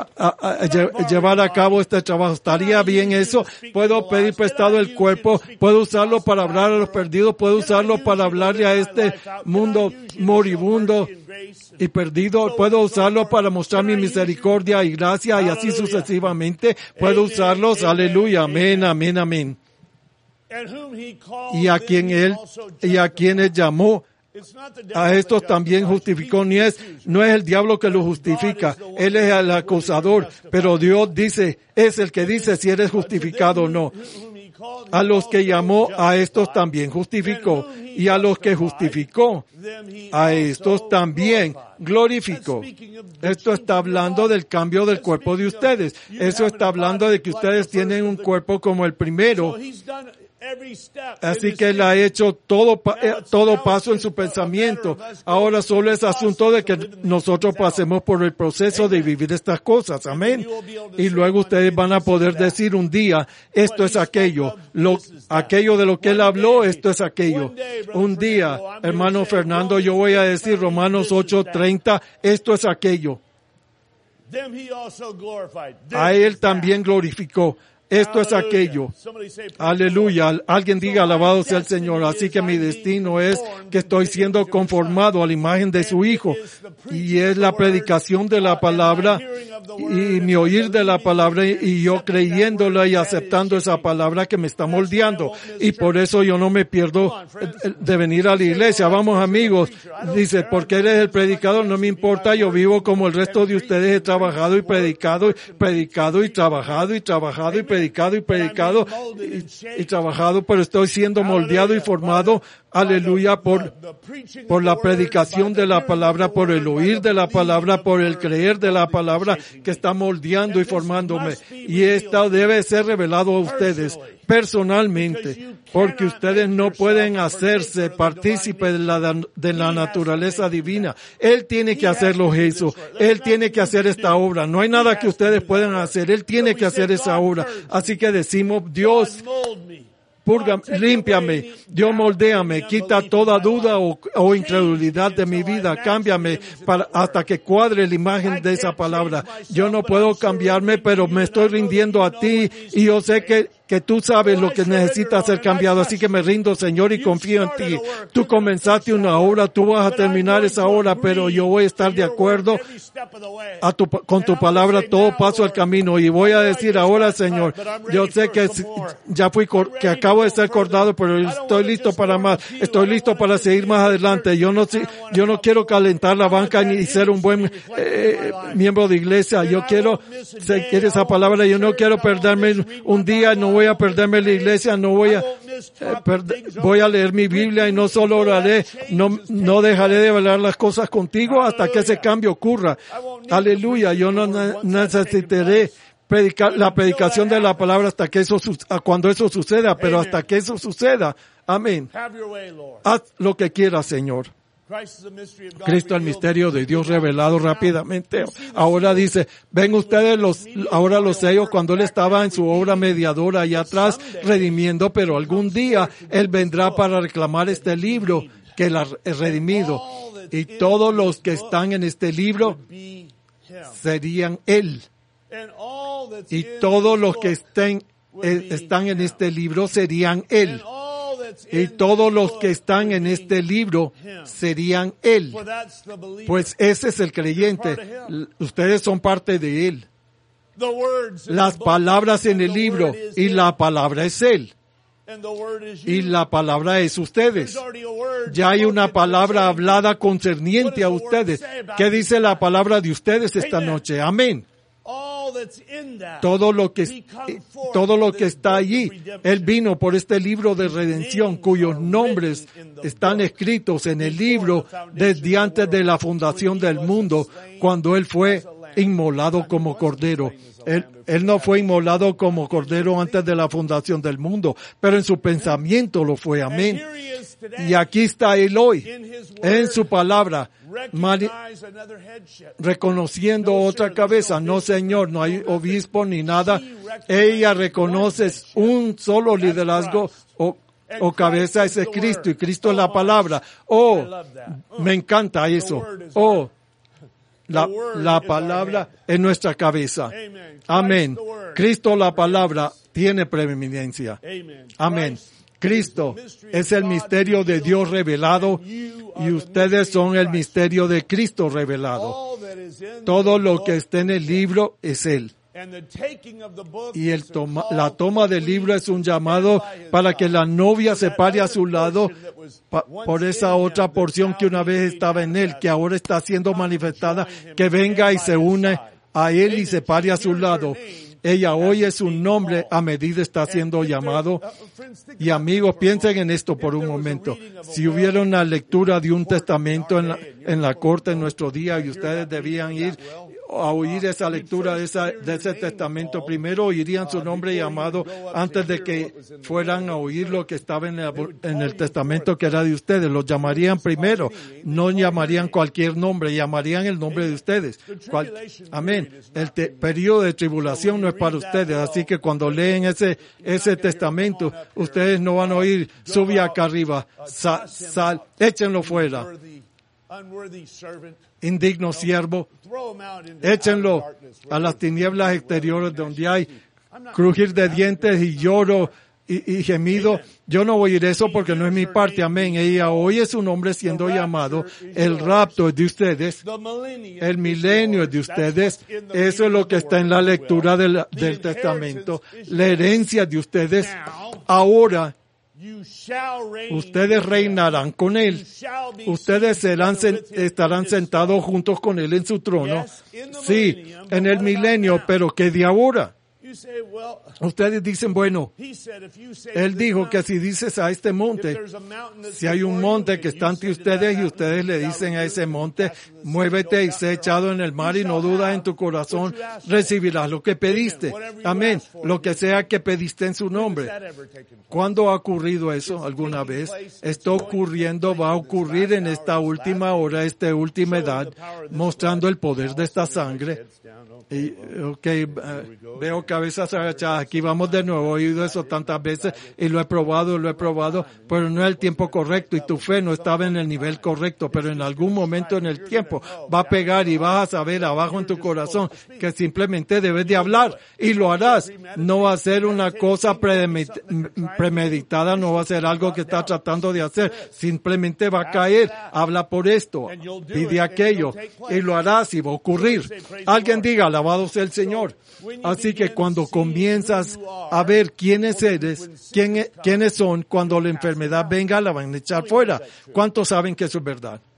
llevar a cabo este trabajo. ¿Estaría bien eso? Puedo pedir prestado el cuerpo. Puedo usarlo para hablar a los perdidos. Puedo usarlo para hablarle a este mundo moribundo y perdido. Puedo usarlo para mostrar mi misericordia y gracia y así sucesivamente. Puedo usarlos. Aleluya. Amén, amén, amén. Y a quienes llamó, a estos también justificó. No es el diablo que lo justifica, él es el acusador, pero Dios es el que dice si eres justificado o no. A los que llamó, a estos también justificó, y a los que justificó, a estos también glorificó. Esto está hablando del cambio del cuerpo de ustedes. Eso está hablando de que ustedes tienen un cuerpo como el primero. Así que Él ha hecho todo paso en su pensamiento. Ahora solo es asunto de que nosotros pasemos por el proceso de vivir estas cosas. Amén. Y luego ustedes van a poder decir un día, esto es aquello. Aquello de lo que Él habló, esto es aquello. Un día, hermano Fernando, yo voy a decir Romanos 8:30, esto es aquello. A Él también glorificó. Esto es aquello. Aleluya. Alguien diga alabado sea el Señor. Así que mi destino es que estoy siendo conformado a la imagen de su Hijo. Y es la predicación de la palabra y mi oír de la palabra y yo creyéndola y aceptando esa palabra que me está moldeando. Y por eso yo no me pierdo de venir a la iglesia. Vamos, amigos. Dice, porque eres el predicador, no me importa. Yo vivo como el resto de ustedes. He trabajado y predicado y trabajado y trabajado, pero estoy siendo moldeado y formado, aleluya, por la predicación de la palabra, por el oír de la palabra, por el creer de la palabra que está moldeando y formándome. Y esto debe ser revelado a ustedes personalmente, porque ustedes no pueden hacerse partícipes de la naturaleza divina. Él tiene que hacerlo eso. Él tiene que hacer esta obra. No hay nada que ustedes puedan hacer. Él tiene que hacer esa obra. Así que decimos, Dios, límpiame, Dios moldéame, quita toda duda o incredulidad de mi vida, cámbiame hasta que cuadre la imagen de esa palabra. Yo no puedo cambiarme, pero me estoy rindiendo a ti y yo sé que tú sabes lo que necesita ser cambiado, así que me rindo, Señor, y confío en ti. Tú comenzaste una obra, tú vas a terminar esa obra, pero yo voy a estar de acuerdo con tu palabra todo paso al camino, y voy a decir ahora, Señor, yo sé que que acabo de ser cortado, pero estoy listo para más, estoy listo para seguir más adelante. Yo no quiero calentar la banca ni ser un buen miembro de iglesia. Yo quiero seguir esa palabra, yo no quiero perderme un día, no voy a perderme la iglesia, voy a leer mi Biblia y no solo oraré, no dejaré de hablar las cosas contigo hasta que ese cambio ocurra. Aleluya, yo no necesitaré la predicación de la palabra hasta que cuando eso suceda, pero hasta que eso suceda. Amén. Haz lo que quieras, Señor. Cristo, el misterio de Dios revelado rápidamente. Ahora dice, ven ustedes ahora los sellos cuando Él estaba en su obra mediadora allá atrás, redimiendo, pero algún día Él vendrá para reclamar este libro que Él ha redimido. Y todos los que están en este libro serían Él. Y todos los que están en este libro serían Él. Y todos los que están en este libro serían Él. Pues ese es el creyente. Ustedes son parte de Él. Las palabras en el libro y la palabra es Él. Y la palabra es ustedes. Ya hay una palabra hablada concerniente a ustedes. ¿Qué dice la palabra de ustedes esta noche? Amén. Todo lo que está allí, Él vino por este libro de redención, cuyos nombres están escritos en el libro desde antes de la fundación del mundo, cuando Él fue inmolado como cordero. Él no fue inmolado como cordero antes de la fundación del mundo, pero en su pensamiento lo fue. Amén. Y aquí está Él hoy, en su palabra, reconociendo otra cabeza. No, Señor, no hay obispo ni nada. Ella reconoce un solo liderazgo o cabeza, ese es Cristo, y Cristo es la palabra. Oh, me encanta eso. Oh, la palabra es nuestra cabeza. Amén. Cristo, la palabra, tiene preeminencia. Amén. Cristo es el misterio de Dios revelado y ustedes son el misterio de Cristo revelado. Todo lo que está en el libro es Él. Y la toma del libro es un llamado para que la novia se pare a su lado por esa otra porción que una vez estaba en Él, que ahora está siendo manifestada, que venga y se une a Él y se pare a su lado. Ella oye su nombre a medida está siendo llamado. Y amigos, piensen en esto por un momento. Si hubiera una lectura de un testamento en la corte en nuestro día y ustedes debían ir a oír esa lectura de ese testamento primero, oirían su nombre llamado antes de que fueran a oír lo que estaba en el testamento que era de ustedes. Los llamarían primero, no llamarían cualquier nombre, llamarían el nombre de ustedes. Amén. El periodo de tribulación no es para ustedes, así que cuando leen ese testamento, ustedes no van a oír, sube acá arriba, sal, échenlo fuera. Indigno siervo, échenlo a las tinieblas exteriores donde hay crujir de dientes y lloro y gemido. Yo no voy a ir eso porque no es mi parte. Amén. Ella oye su nombre siendo llamado. El rapto es de ustedes. El milenio es de ustedes. Eso es lo que está en la lectura del testamento. La herencia de ustedes. Ahora, ustedes reinarán con Él. Ustedes estarán sentados juntos con Él en su trono. Sí, en el milenio, pero ¿qué de ahora? Ustedes dicen, bueno, Él dijo que si dices a este monte, si hay un monte que está ante ustedes y ustedes le dicen a ese monte, muévete y sé echado en el mar y no dudas en tu corazón, recibirás lo que pediste. Amén. Lo que sea que pediste en su nombre. ¿Cuándo ha ocurrido eso alguna vez? Está ocurriendo, va a ocurrir en esta última hora, esta última edad, mostrando el poder de esta sangre. Y, veo cabezas agachadas. Aquí vamos de nuevo. He oído eso tantas veces y lo he probado, pero no es el tiempo correcto y tu fe no estaba en el nivel correcto, pero en algún momento en el tiempo va a pegar y vas a saber abajo en tu corazón que simplemente debes de hablar y lo harás. No va a ser una cosa premeditada, no va a ser algo que estás tratando de hacer. Simplemente va a caer. Habla por esto, pide aquello y lo harás y va a ocurrir. Alguien diga, alabado sea el Señor. Así que cuando comienzas a ver quiénes eres, quiénes son, cuando la enfermedad venga, la van a echar fuera. ¿Cuántos saben que eso es verdad?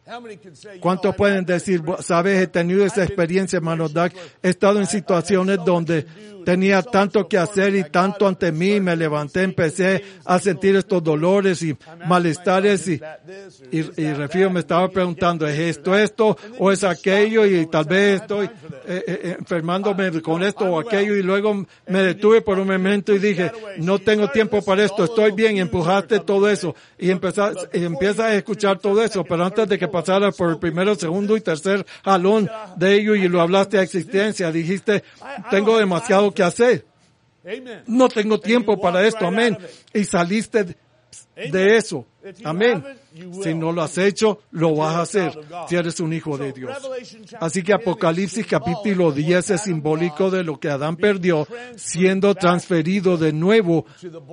¿Cuántos pueden decir, sabes, he tenido esa experiencia, hermano Doug? He estado en situaciones donde tenía tanto que hacer y tanto ante mí, me levanté, empecé a sentir estos dolores y malestares y Refugio me estaba preguntando, ¿es esto o es aquello? Y tal vez estoy enfermándome con esto o aquello, y luego me detuve por un momento y dije, no tengo tiempo para esto, estoy bien, y empujaste todo eso y empiezas a escuchar todo eso, pero antes de que pasara por el primero, segundo y tercer jalón de ello y lo hablaste a existencia, dijiste, tengo demasiado que hacer. No tengo tiempo para esto, amén. Y saliste de eso, amén. Si no lo has hecho, lo vas a hacer si eres un hijo de Dios. Así que Apocalipsis capítulo 10 es simbólico de lo que Adán perdió, siendo transferido de nuevo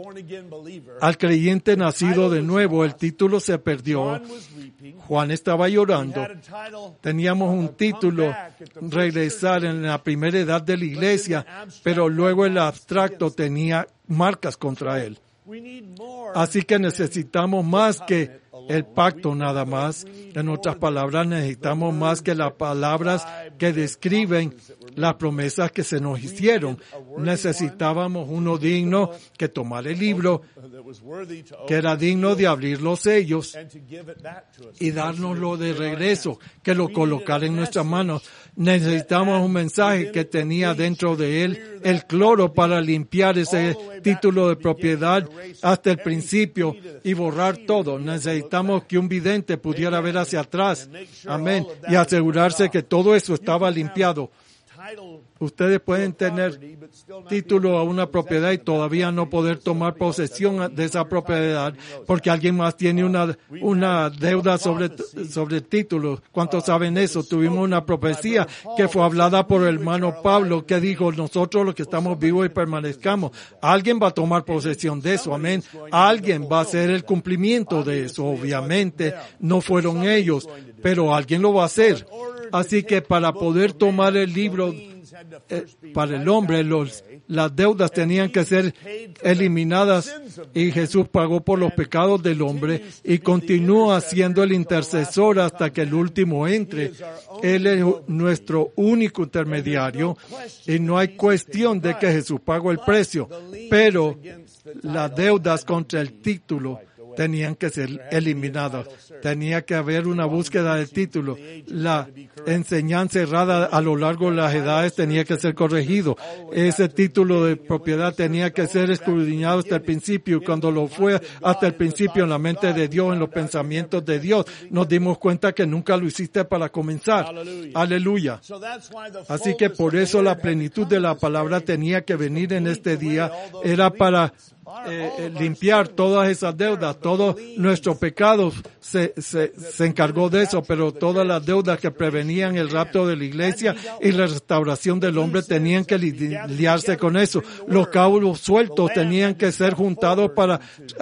al creyente nacido de nuevo. El título se perdió. Juan estaba llorando. Teníamos un título, regresar en la primera edad de la iglesia, pero luego el abstracto tenía marcas contra él. Así que necesitamos más que el pacto nada más. En otras palabras, necesitamos más que las palabras que describen las promesas que se nos hicieron. Necesitábamos uno digno que tomara el libro, que era digno de abrir los sellos y dárnoslo de regreso, que lo colocara en nuestras manos. Necesitamos un mensaje que tenía dentro de él el cloro para limpiar ese título de propiedad hasta el principio y borrar todo. Necesitamos que un vidente pudiera ver hacia atrás, amén, y asegurarse que todo eso estaba limpiado. Ustedes pueden tener título a una propiedad y todavía no poder tomar posesión de esa propiedad porque alguien más tiene una deuda sobre el título. ¿Cuántos saben eso? Tuvimos una profecía que fue hablada por el hermano Pablo que dijo, nosotros los que estamos vivos y permanezcamos, alguien va a tomar posesión de eso, amén. Alguien va a hacer el cumplimiento de eso, obviamente. No fueron ellos, pero alguien lo va a hacer. Así que para poder tomar el libro para el hombre, las deudas tenían que ser eliminadas y Jesús pagó por los pecados del hombre y continúa siendo el intercesor hasta que el último entre. Él es nuestro único intermediario y no hay cuestión de que Jesús pagó el precio, pero las deudas contra el título tenían que ser eliminadas. Tenía que haber una búsqueda del título. La enseñanza errada a lo largo de las edades tenía que ser corregido. Ese título de propiedad tenía que ser escudriñado hasta el principio. Cuando lo fue hasta el principio en la mente de Dios, en los pensamientos de Dios, nos dimos cuenta que nunca lo hiciste para comenzar. Aleluya. Así que por eso la plenitud de la palabra tenía que venir en este día. Era para limpiar todas esas deudas, todos nuestros pecados se encargó de eso, pero todas las deudas que prevenían el rapto de la iglesia y la restauración del hombre tenían que lidiarse con eso. Los cabos sueltos tenían que ser juntados para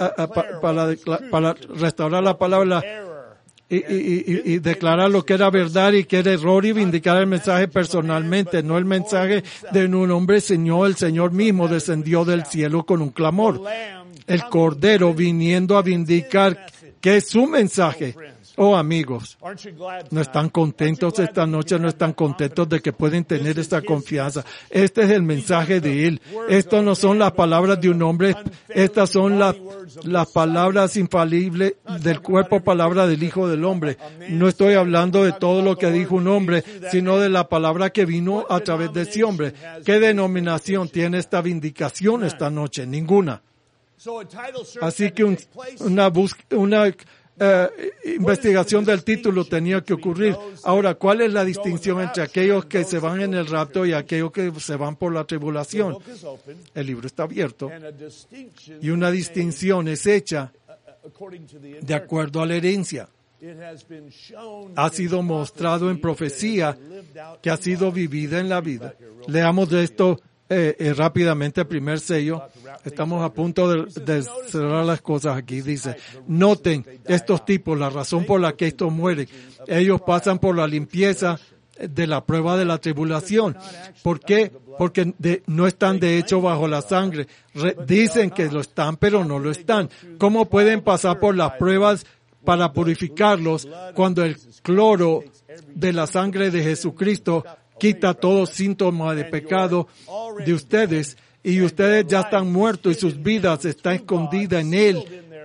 restaurar la palabra y declarar lo que era verdad y que era error y vindicar el mensaje personalmente, no el mensaje de un hombre, sino el Señor mismo descendió del cielo con un clamor. El Cordero viniendo a vindicar que es su mensaje. Oh, amigos, ¿no están contentos esta noche? ¿No están contentos de que pueden tener esta confianza? Este es el mensaje de Él. Estas no son las palabras de un hombre. Estas son las palabras infalibles del cuerpo, palabra del Hijo del Hombre. No estoy hablando de todo lo que dijo un hombre, sino de la palabra que vino a través de ese hombre. ¿Qué denominación tiene esta vindicación esta noche? Ninguna. Así que una investigación del título tenía que ocurrir. Ahora, ¿cuál es la distinción entre aquellos que se van en el rapto y aquellos que se van por la tribulación? El libro está abierto y una distinción es hecha de acuerdo a la herencia. Ha sido mostrado en profecía que ha sido vivida en la vida. Leamos de esto rápidamente el primer sello. Estamos a punto de cerrar las cosas aquí. Dice, noten estos tipos, la razón por la que estos mueren. Ellos pasan por la limpieza de la prueba de la tribulación. ¿Por qué? Porque no están de hecho bajo la sangre. Dicen que lo están, pero no lo están. ¿Cómo pueden pasar por las pruebas para purificarlos cuando el cloro de la sangre de Jesucristo quita todo síntoma de pecado de ustedes, y ustedes ya están muertos y sus vidas están escondidas en Él,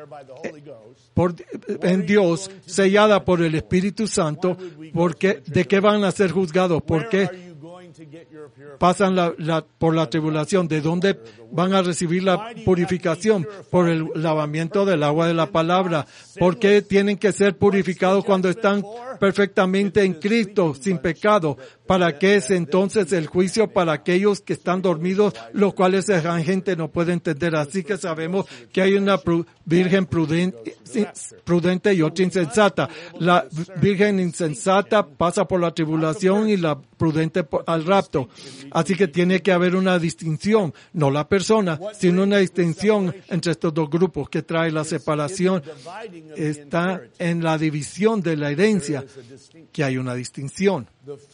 en Dios, sellada por el Espíritu Santo. ¿De qué van a ser juzgados? ¿Por qué pasan por la tribulación? ¿De dónde van a recibir la purificación? Por el lavamiento del agua de la palabra. ¿Por qué tienen que ser purificados cuando están perfectamente en Cristo, sin pecado? ¿Para qué es entonces el juicio para aquellos que están dormidos, los cuales la gente no puede entender? Así que sabemos que hay una virgen prudente y otra insensata. La virgen insensata pasa por la tribulación y la prudente al rapto. Así que tiene que haber una distinción, no la persona, sino una distinción entre estos dos grupos que trae la separación. Está en la división de la herencia que hay una distinción.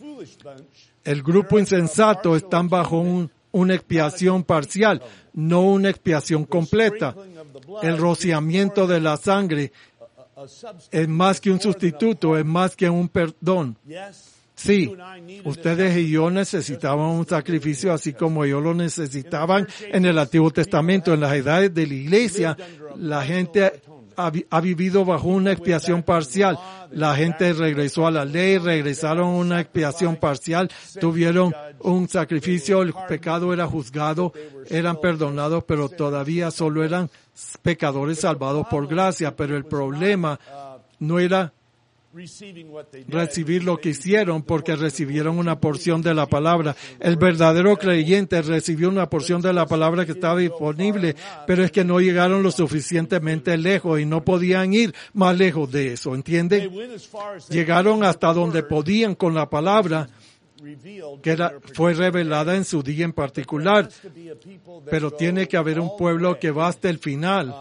El grupo insensato están bajo una expiación parcial, no una expiación completa. El rociamiento de la sangre es más que un sustituto, es más que un perdón. Sí, ustedes y yo necesitaban un sacrificio así como ellos lo necesitaban en el Antiguo Testamento. En las edades de la iglesia, la gente ha vivido bajo una expiación parcial. La gente regresó a la ley, regresaron a una expiación parcial, tuvieron un sacrificio, el pecado era juzgado, eran perdonados, pero todavía solo eran pecadores salvados por gracia. Pero el problema no era recibir lo que hicieron, porque recibieron una porción de la palabra. El verdadero creyente recibió una porción de la palabra que estaba disponible, pero es que no llegaron lo suficientemente lejos y no podían ir más lejos de eso, ¿entienden? Llegaron hasta donde podían con la palabra, que fue revelada en su día en particular, pero tiene que haber un pueblo que va hasta el final.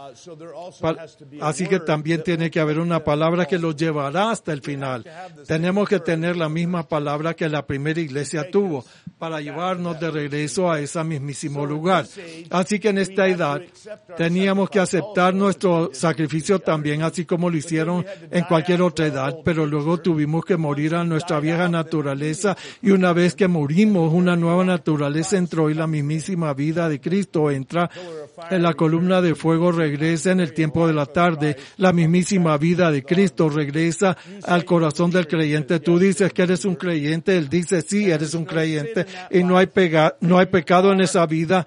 Así que también tiene que haber una palabra que los llevará hasta el final. Tenemos que tener la misma palabra que la primera iglesia tuvo para llevarnos de regreso a ese mismísimo lugar. Así que en esta edad teníamos que aceptar nuestro sacrificio también, así como lo hicieron en cualquier otra edad, pero luego tuvimos que morir a nuestra vieja naturaleza, y una vez que morimos, una nueva naturaleza entró y la mismísima vida de Cristo entra. En la columna de fuego regresa en el tiempo de la tarde. La mismísima vida de Cristo regresa al corazón del creyente. Tú dices que eres un creyente, él dice sí, eres un creyente, y no hay pecado en esa vida.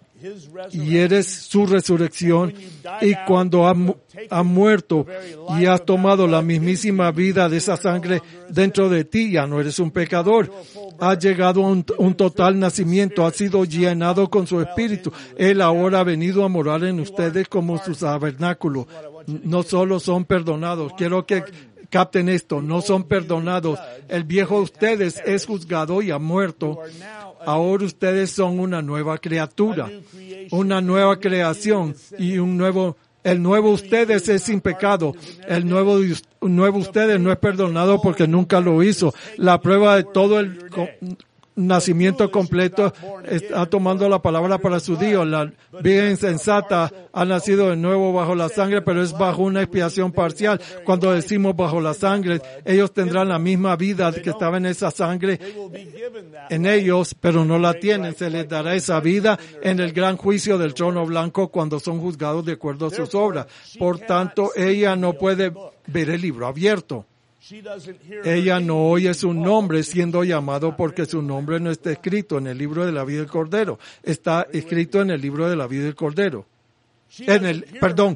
Y eres su resurrección, y cuando has muerto y has tomado la mismísima vida de esa sangre dentro de ti, ya no eres un pecador. Has llegado a un total nacimiento, has sido llenado con su espíritu. Él ahora ha venido a morar en ustedes como su tabernáculo. No solo son perdonados, quiero que capten esto, no son perdonados. El viejo de ustedes es juzgado y ha muerto. Ahora ustedes son una nueva criatura, una nueva creación, y el nuevo ustedes es sin pecado. El nuevo ustedes no es perdonado porque nunca lo hizo. La prueba de todo el nacimiento completo está tomando la palabra para su Dios. La vida insensata ha nacido de nuevo bajo la sangre, pero es bajo una expiación parcial. Cuando decimos bajo la sangre, ellos tendrán la misma vida que estaba en esa sangre en ellos, pero no la tienen. Se les dará esa vida en el gran juicio del trono blanco cuando son juzgados de acuerdo a sus obras. Por tanto, ella no puede ver el libro abierto. Ella no oye su nombre siendo llamado, porque su nombre no está escrito en el libro de la vida del Cordero. Está escrito en el libro de la vida del Cordero. En el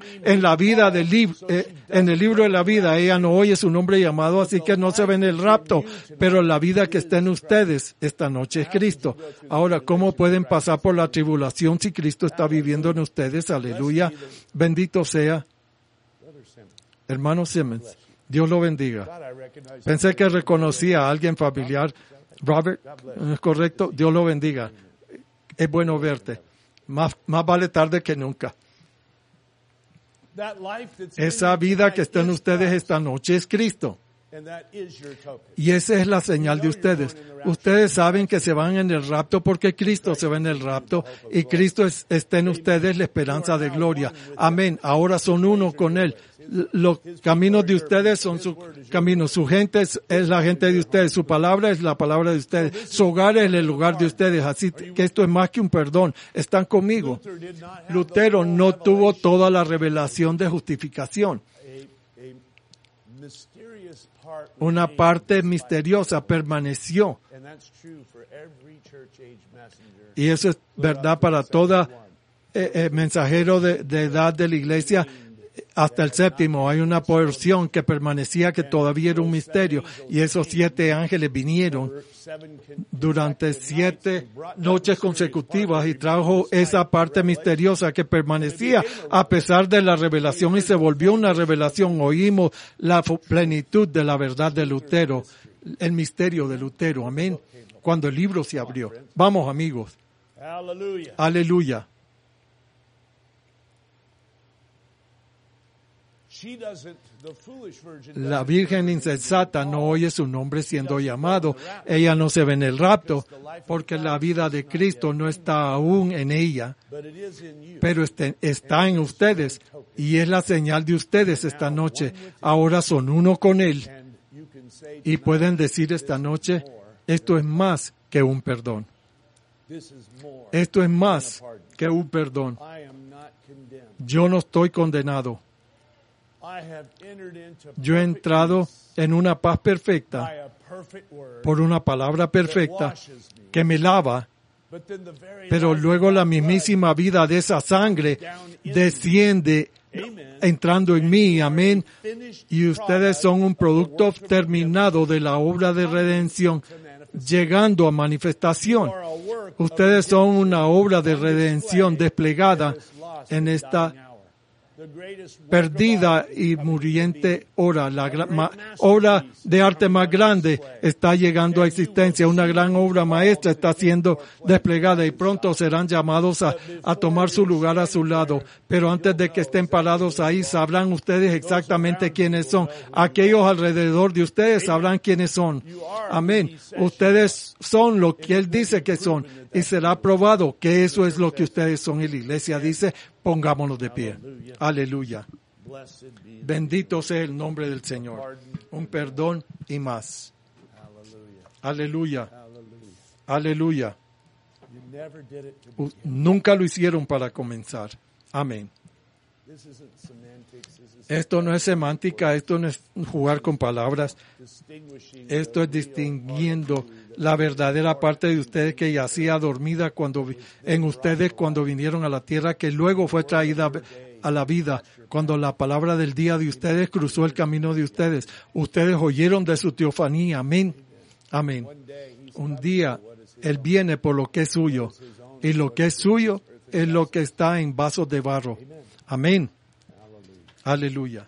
libro de la vida, ella no oye su nombre llamado, así que no se ve en el rapto, pero la vida que está en ustedes esta noche es Cristo. Ahora, ¿cómo pueden pasar por la tribulación si Cristo está viviendo en ustedes? Aleluya. Bendito sea. Hermano Simmons, Dios lo bendiga. Pensé que reconocía a alguien familiar. Robert, ¿no es correcto? Dios lo bendiga. Es bueno verte. Más vale tarde que nunca. Esa vida que está en ustedes esta noche es Cristo. Y esa es la señal de ustedes. Ustedes saben que se van en el rapto porque Cristo se va en el rapto, y Cristo está en ustedes, la esperanza de gloria. Amén. Ahora son uno con Él. Los caminos de ustedes son sus caminos. Su gente es la gente de ustedes. Su palabra es la palabra de ustedes. Su hogar es el lugar de ustedes. Así que esto es más que un perdón. Están conmigo. Lutero no tuvo toda la revelación de justificación. Una parte misteriosa permaneció. Y eso es verdad para toda mensajero de edad de la iglesia. Hasta el séptimo hay una porción que permanecía que todavía era un misterio, y esos 7 ángeles vinieron durante 7 noches consecutivas y trajo esa parte misteriosa que permanecía a pesar de la revelación, y se volvió una revelación. Oímos la plenitud de la verdad de Lutero, el misterio de Lutero. Amén. Cuando el libro se abrió. Vamos, amigos. Aleluya. La virgen insensata no oye su nombre siendo llamado. Ella no se ve en el rapto, porque la vida de Cristo no está aún en ella, pero está en ustedes, y es la señal de ustedes esta noche. Ahora son uno con Él, y pueden decir esta noche, esto es más que un perdón. Esto es más que un perdón. Yo no estoy condenado. Yo he entrado en una paz perfecta por una palabra perfecta que me lava, pero luego la mismísima vida de esa sangre desciende entrando en mí. Amén. Y ustedes son un producto terminado de la obra de redención, llegando a manifestación. Ustedes son una obra de redención desplegada en esta perdida y muriente hora. La obra de arte más grande está llegando a existencia. Una gran obra maestra está siendo desplegada, y pronto serán llamados a tomar su lugar a su lado. Pero antes de que estén parados ahí, sabrán ustedes exactamente quiénes son. Aquellos alrededor de ustedes sabrán quiénes son. Amén. Ustedes son lo que Él dice que son, y será probado que eso es lo que ustedes son. Y la iglesia dice, pongámonos de pie. Aleluya. Bendito sea el nombre del Señor. Un perdón y más. Aleluya. Aleluya. Nunca lo hicieron para comenzar. Amén. Esto no es semántica, esto no es jugar con palabras. Esto es distinguiendo la verdadera parte de ustedes que yacía dormida en ustedes cuando vinieron a la tierra, que luego fue traída a la vida cuando la palabra del día de ustedes cruzó el camino de ustedes. Ustedes oyeron de su teofanía. Amén. Amén. Un día Él viene por lo que es suyo, y lo que es suyo es lo que está en vasos de barro. Amén. Aleluya.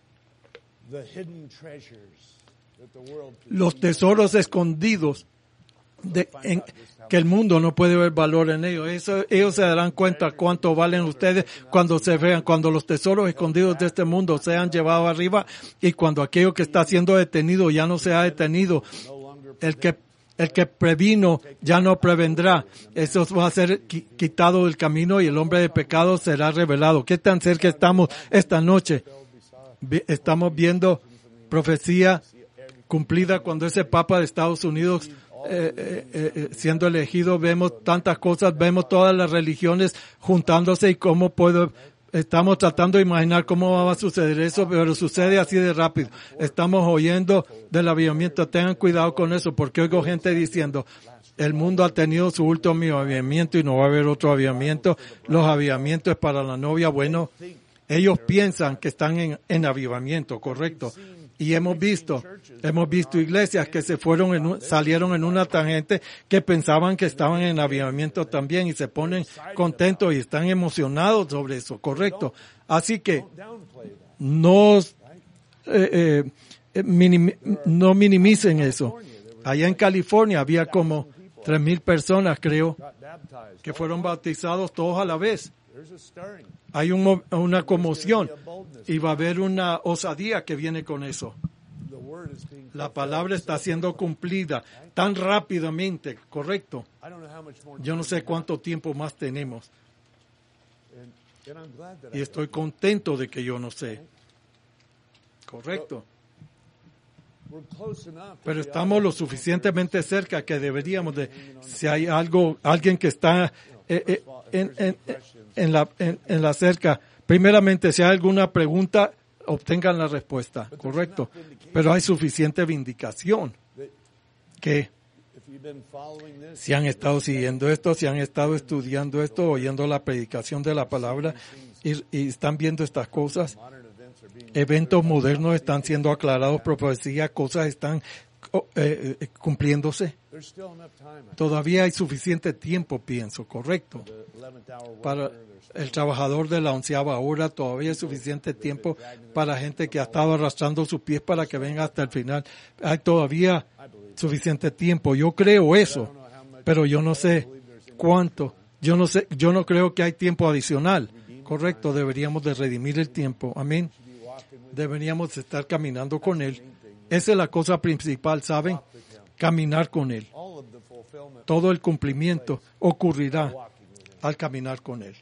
Los tesoros escondidos que el mundo no puede ver valor en ellos. Ellos se darán cuenta cuánto valen ustedes cuando se vean, cuando los tesoros escondidos de este mundo sean llevados arriba, y cuando aquello que está siendo detenido ya no sea detenido. El que previno ya no prevendrá. Eso va a ser quitado del camino, y el hombre de pecado será revelado. ¿Qué tan cerca estamos esta noche? Estamos viendo profecía cumplida cuando ese Papa de Estados Unidos siendo elegido. Vemos tantas cosas, vemos todas las religiones juntándose, y estamos tratando de imaginar cómo va a suceder eso, pero sucede así de rápido. Estamos oyendo del avivamiento. Tengan cuidado con eso, porque oigo gente diciendo, el mundo ha tenido su último avivamiento y no va a haber otro avivamiento. Los avivamientos es para la novia. Bueno, ellos piensan que están en avivamiento, correcto. Y hemos visto iglesias que salieron en una tangente, que pensaban que estaban en avivamiento también, y se ponen contentos y están emocionados sobre eso, correcto. Así que no minimicen eso. Allá en California había como 3,000 personas, creo, que fueron bautizados todos a la vez. Hay una conmoción, y va a haber una osadía que viene con eso. La palabra está siendo cumplida tan rápidamente, correcto. Yo no sé cuánto tiempo más tenemos. Y estoy contento de que yo no sé. Correcto. Pero Pero estamos lo suficientemente cerca que deberíamos de, si hay alguien que está en la cerca, primeramente si hay alguna pregunta, obtengan la respuesta, correcto. Pero hay suficiente vindicación que si han estado siguiendo esto, si han estado estudiando esto, oyendo la predicación de la palabra y están viendo estas cosas, eventos modernos están siendo aclarados, profecías, cosas están cumpliéndose. Todavía hay suficiente tiempo, pienso, correcto. Para el trabajador de la 11ª hora, todavía hay suficiente tiempo para gente que ha estado arrastrando sus pies para que venga hasta el final. Hay todavía suficiente tiempo. Yo creo eso, pero yo no sé cuánto. Yo no creo que hay tiempo adicional. Correcto, deberíamos de redimir el tiempo. Amén. Deberíamos estar caminando con Él. Esa es la cosa principal, ¿saben? Caminar con Él. Todo el cumplimiento ocurrirá al caminar con Él.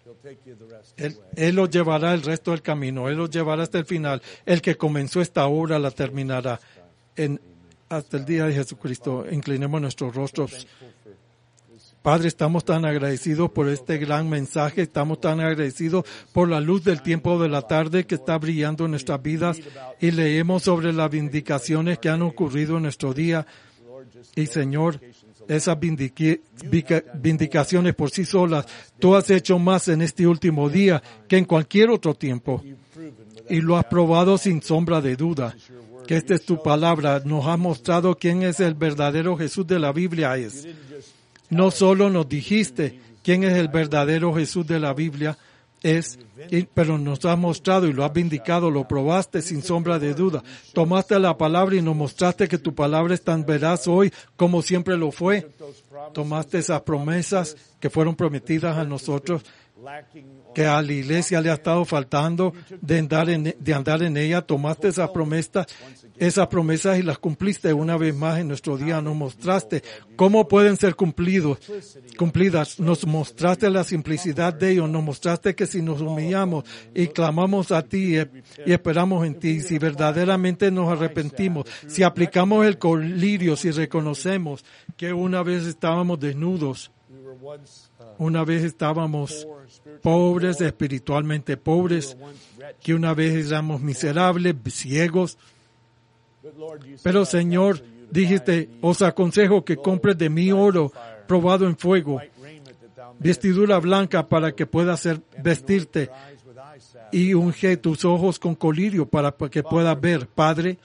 Él los llevará el resto del camino. Él los llevará hasta el final. El que comenzó esta obra la terminará hasta el día de Jesucristo. Inclinemos nuestros rostros. Padre, estamos tan agradecidos por este gran mensaje, estamos tan agradecidos por la luz del tiempo de la tarde que está brillando en nuestras vidas y leemos sobre las vindicaciones que han ocurrido en nuestro día. Y Señor, esas vindicaciones por sí solas, tú has hecho más en este último día que en cualquier otro tiempo y lo has probado sin sombra de duda. Que esta es tu palabra, nos ha mostrado quién es el verdadero Jesús de la Biblia es. No solo nos dijiste quién es el verdadero Jesús de la Biblia, pero nos has mostrado y lo has vindicado, lo probaste sin sombra de duda. Tomaste la palabra y nos mostraste que tu palabra es tan veraz hoy como siempre lo fue. Tomaste esas promesas que fueron prometidas a nosotros, que a la iglesia le ha estado faltando de andar en ella. Tomaste esas promesas y las cumpliste una vez más en nuestro día. Nos mostraste cómo pueden ser cumplidas. Nos mostraste la simplicidad de ellos. Nos mostraste que si nos humillamos y clamamos a ti y esperamos en ti, si verdaderamente nos arrepentimos, si aplicamos el colirio, si reconocemos que una vez estábamos desnudos, una vez estábamos pobres, espiritualmente pobres, que una vez éramos miserables, ciegos. Pero Señor, dijiste, os aconsejo que compres de mí oro probado en fuego, vestidura blanca para que puedas vestirte y unge tus ojos con colirio para que puedas ver. Padre,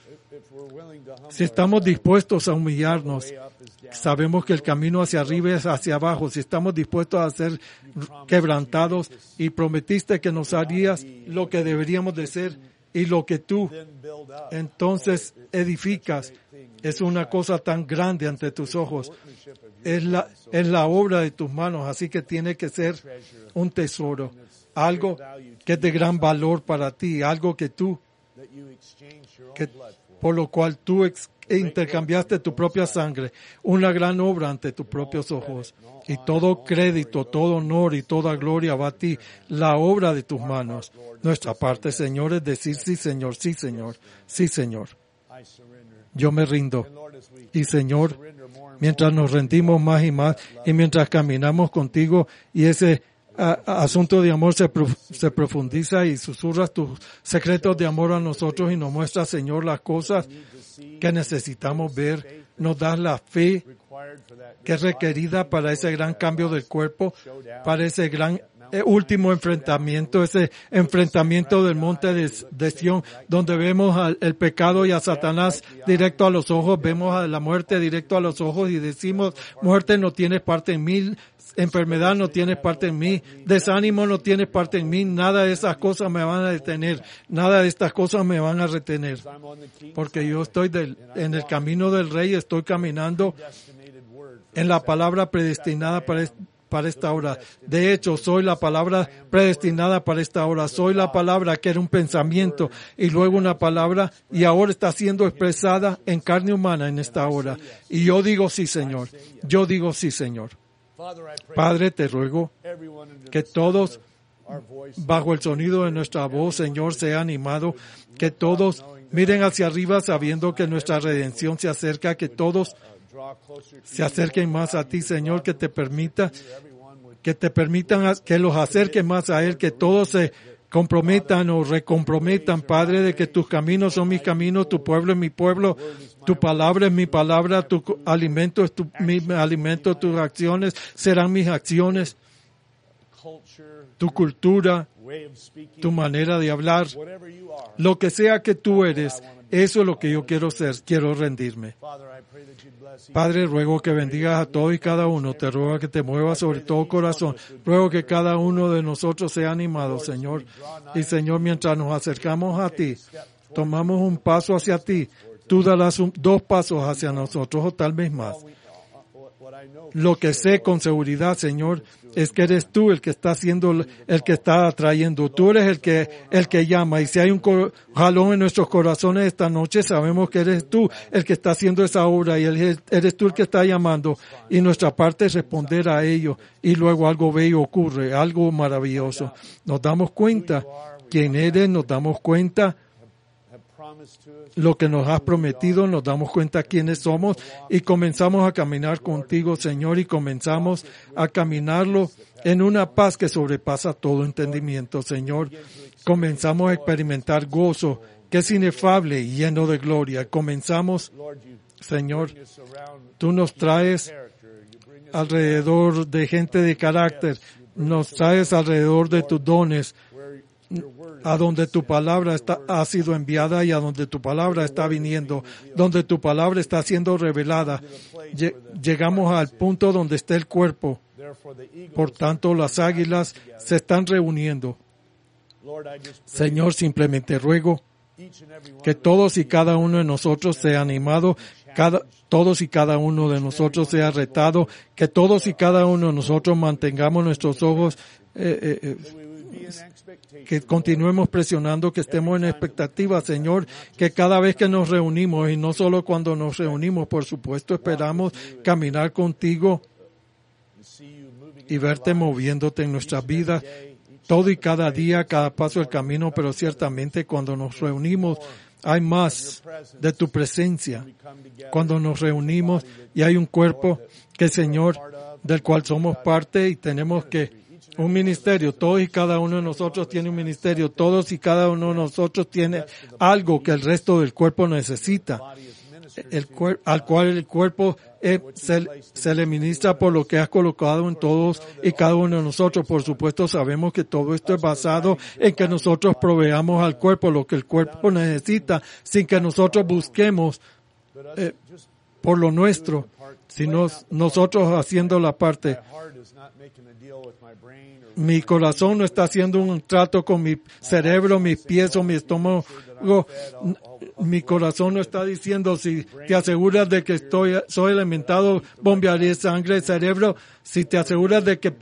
si estamos dispuestos a humillarnos, sabemos que el camino hacia arriba es hacia abajo. Si estamos dispuestos a ser quebrantados y prometiste que nos harías lo que deberíamos de ser y lo que tú entonces edificas, es una cosa tan grande ante tus ojos. Es la obra de tus manos, así que tiene que ser un tesoro, algo que es de gran valor para ti, algo que por lo cual tú intercambiaste tu propia sangre, una gran obra ante tus propios ojos. Y todo crédito, todo honor y toda gloria va a ti, la obra de tus manos. Nuestra parte, Señor, es decir, sí, Señor, sí, Señor, sí, Señor. Yo me rindo. Y, Señor, mientras nos rendimos más y más, y mientras caminamos contigo, y ese asunto de amor se profundiza y susurras tus secretos de amor a nosotros y nos muestras, Señor, las cosas que necesitamos ver, nos das la fe que es requerida para ese gran cambio del cuerpo, para ese gran último enfrentamiento, ese enfrentamiento del monte de Sión, donde vemos el pecado y a Satanás directo a los ojos, vemos a la muerte directo a los ojos y decimos, muerte no tienes parte en mí, enfermedad no tienes parte en mí, desánimo no tienes parte en mí, nada de esas cosas me van a detener, nada de estas cosas me van a retener, porque yo estoy en el camino del Rey, estoy caminando en la palabra predestinada para esta hora. De hecho, soy la palabra predestinada para esta hora. Soy la palabra que era un pensamiento y luego una palabra y ahora está siendo expresada en carne humana en esta hora. Y yo digo sí, Señor. Yo digo sí, Señor. Padre, te ruego que todos bajo el sonido de nuestra voz, Señor, sea animado, que todos Miren hacia arriba sabiendo que nuestra redención se acerca, que todos se acerquen más a ti, Señor, que te permitan, que los acerquen más a Él, que todos se comprometan o recomprometan, Padre, de que tus caminos son mis caminos, tu pueblo es mi pueblo, tu palabra es mi palabra, tu alimento es mi alimento, tus acciones serán mis acciones, tu cultura, tu manera de hablar, lo que sea que tú eres, eso es lo que yo quiero ser, quiero rendirme. Padre, ruego que bendigas a todos y cada uno, te ruego que te muevas sobre todo corazón, ruego que cada uno de nosotros sea animado, Señor, y Señor, mientras nos acercamos a ti, tomamos un paso hacia ti, tú darás 2 pasos hacia nosotros o tal vez más. Lo que sé con seguridad, Señor, es que eres tú el que está haciendo, el que está atrayendo. Tú eres el que llama. Y si hay un jalón en nuestros corazones esta noche, sabemos que eres tú el que está haciendo esa obra y eres tú el que está llamando. Y nuestra parte es responder a ello. Y luego algo bello ocurre, algo maravilloso. Nos damos cuenta quién eres, nos damos cuenta lo que nos has prometido, nos damos cuenta quiénes somos y comenzamos a caminar contigo, Señor, y comenzamos a caminarlo en una paz que sobrepasa todo entendimiento, Señor. Comenzamos a experimentar gozo que es inefable y lleno de gloria. Comenzamos, Señor, tú nos traes alrededor de gente de carácter, nos traes alrededor de tus dones, a donde tu palabra ha sido enviada y a donde tu palabra está viniendo, donde tu palabra está siendo revelada. Llegamos al punto donde está el cuerpo. Por tanto, las águilas se están reuniendo. Señor, simplemente ruego que todos y cada uno de nosotros sea animado, todos y cada uno de nosotros sea retado, que todos y cada uno de nosotros mantengamos nuestros ojos que continuemos presionando, que estemos en expectativa, Señor, que cada vez que nos reunimos, y no solo cuando nos reunimos, por supuesto, esperamos caminar contigo y verte moviéndote en nuestras vidas, todo y cada día, cada paso del camino, pero ciertamente cuando nos reunimos hay más de tu presencia. Cuando nos reunimos y hay un cuerpo que, Señor, del cual somos parte y tenemos que un ministerio, todos y cada uno de nosotros tiene un ministerio, todos y cada uno de nosotros tiene algo que el resto del cuerpo necesita, al cual el cuerpo se le ministra por lo que has colocado en todos y cada uno de nosotros. Por supuesto, sabemos que todo esto es basado en que nosotros proveamos al cuerpo lo que el cuerpo necesita, sin que nosotros busquemos por lo nuestro, sino nosotros haciendo la parte. Mi corazón no está haciendo un trato con mi cerebro, mis pies o mi estómago. Mi corazón no está diciendo, si te aseguras de que soy alimentado, bombearé sangre, cerebro. Si te aseguras de que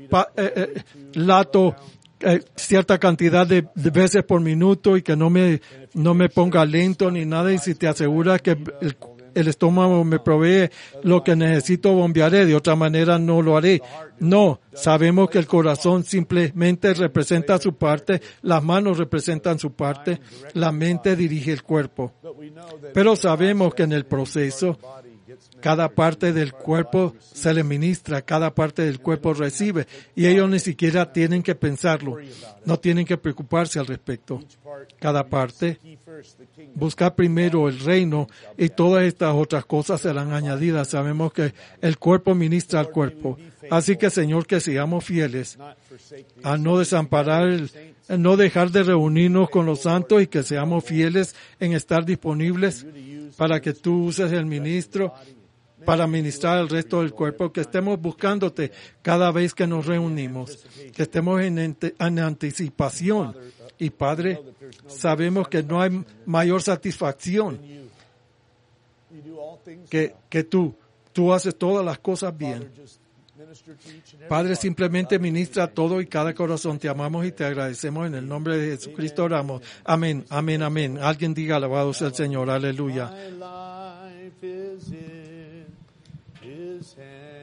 lato cierta cantidad de veces por minuto y que no me ponga lento ni nada, y si te aseguras que el estómago me provee lo que necesito, bombearé, de otra manera no lo haré. No, sabemos que el corazón simplemente representa su parte, las manos representan su parte, la mente dirige el cuerpo. Pero sabemos que en el proceso, cada parte del cuerpo se le ministra, cada parte del cuerpo recibe, y ellos ni siquiera tienen que pensarlo, no tienen que preocuparse al respecto. Cada parte busca primero el reino y todas estas otras cosas serán añadidas. Sabemos que el cuerpo ministra al cuerpo. Así que, Señor, que seamos fieles a no desamparar, no dejar de reunirnos con los santos, y que seamos fieles en estar disponibles para que tú uses el ministro para ministrar al resto del cuerpo, que estemos buscándote cada vez que nos reunimos, que estemos en anticipación. Y Padre, sabemos que no hay mayor satisfacción que tú haces todas las cosas bien. Padre, simplemente ministra todo y cada corazón. Te amamos y te agradecemos en el nombre de Jesucristo. Oramos. Amén, amén, amén. Alguien diga alabado sea el Señor. Aleluya.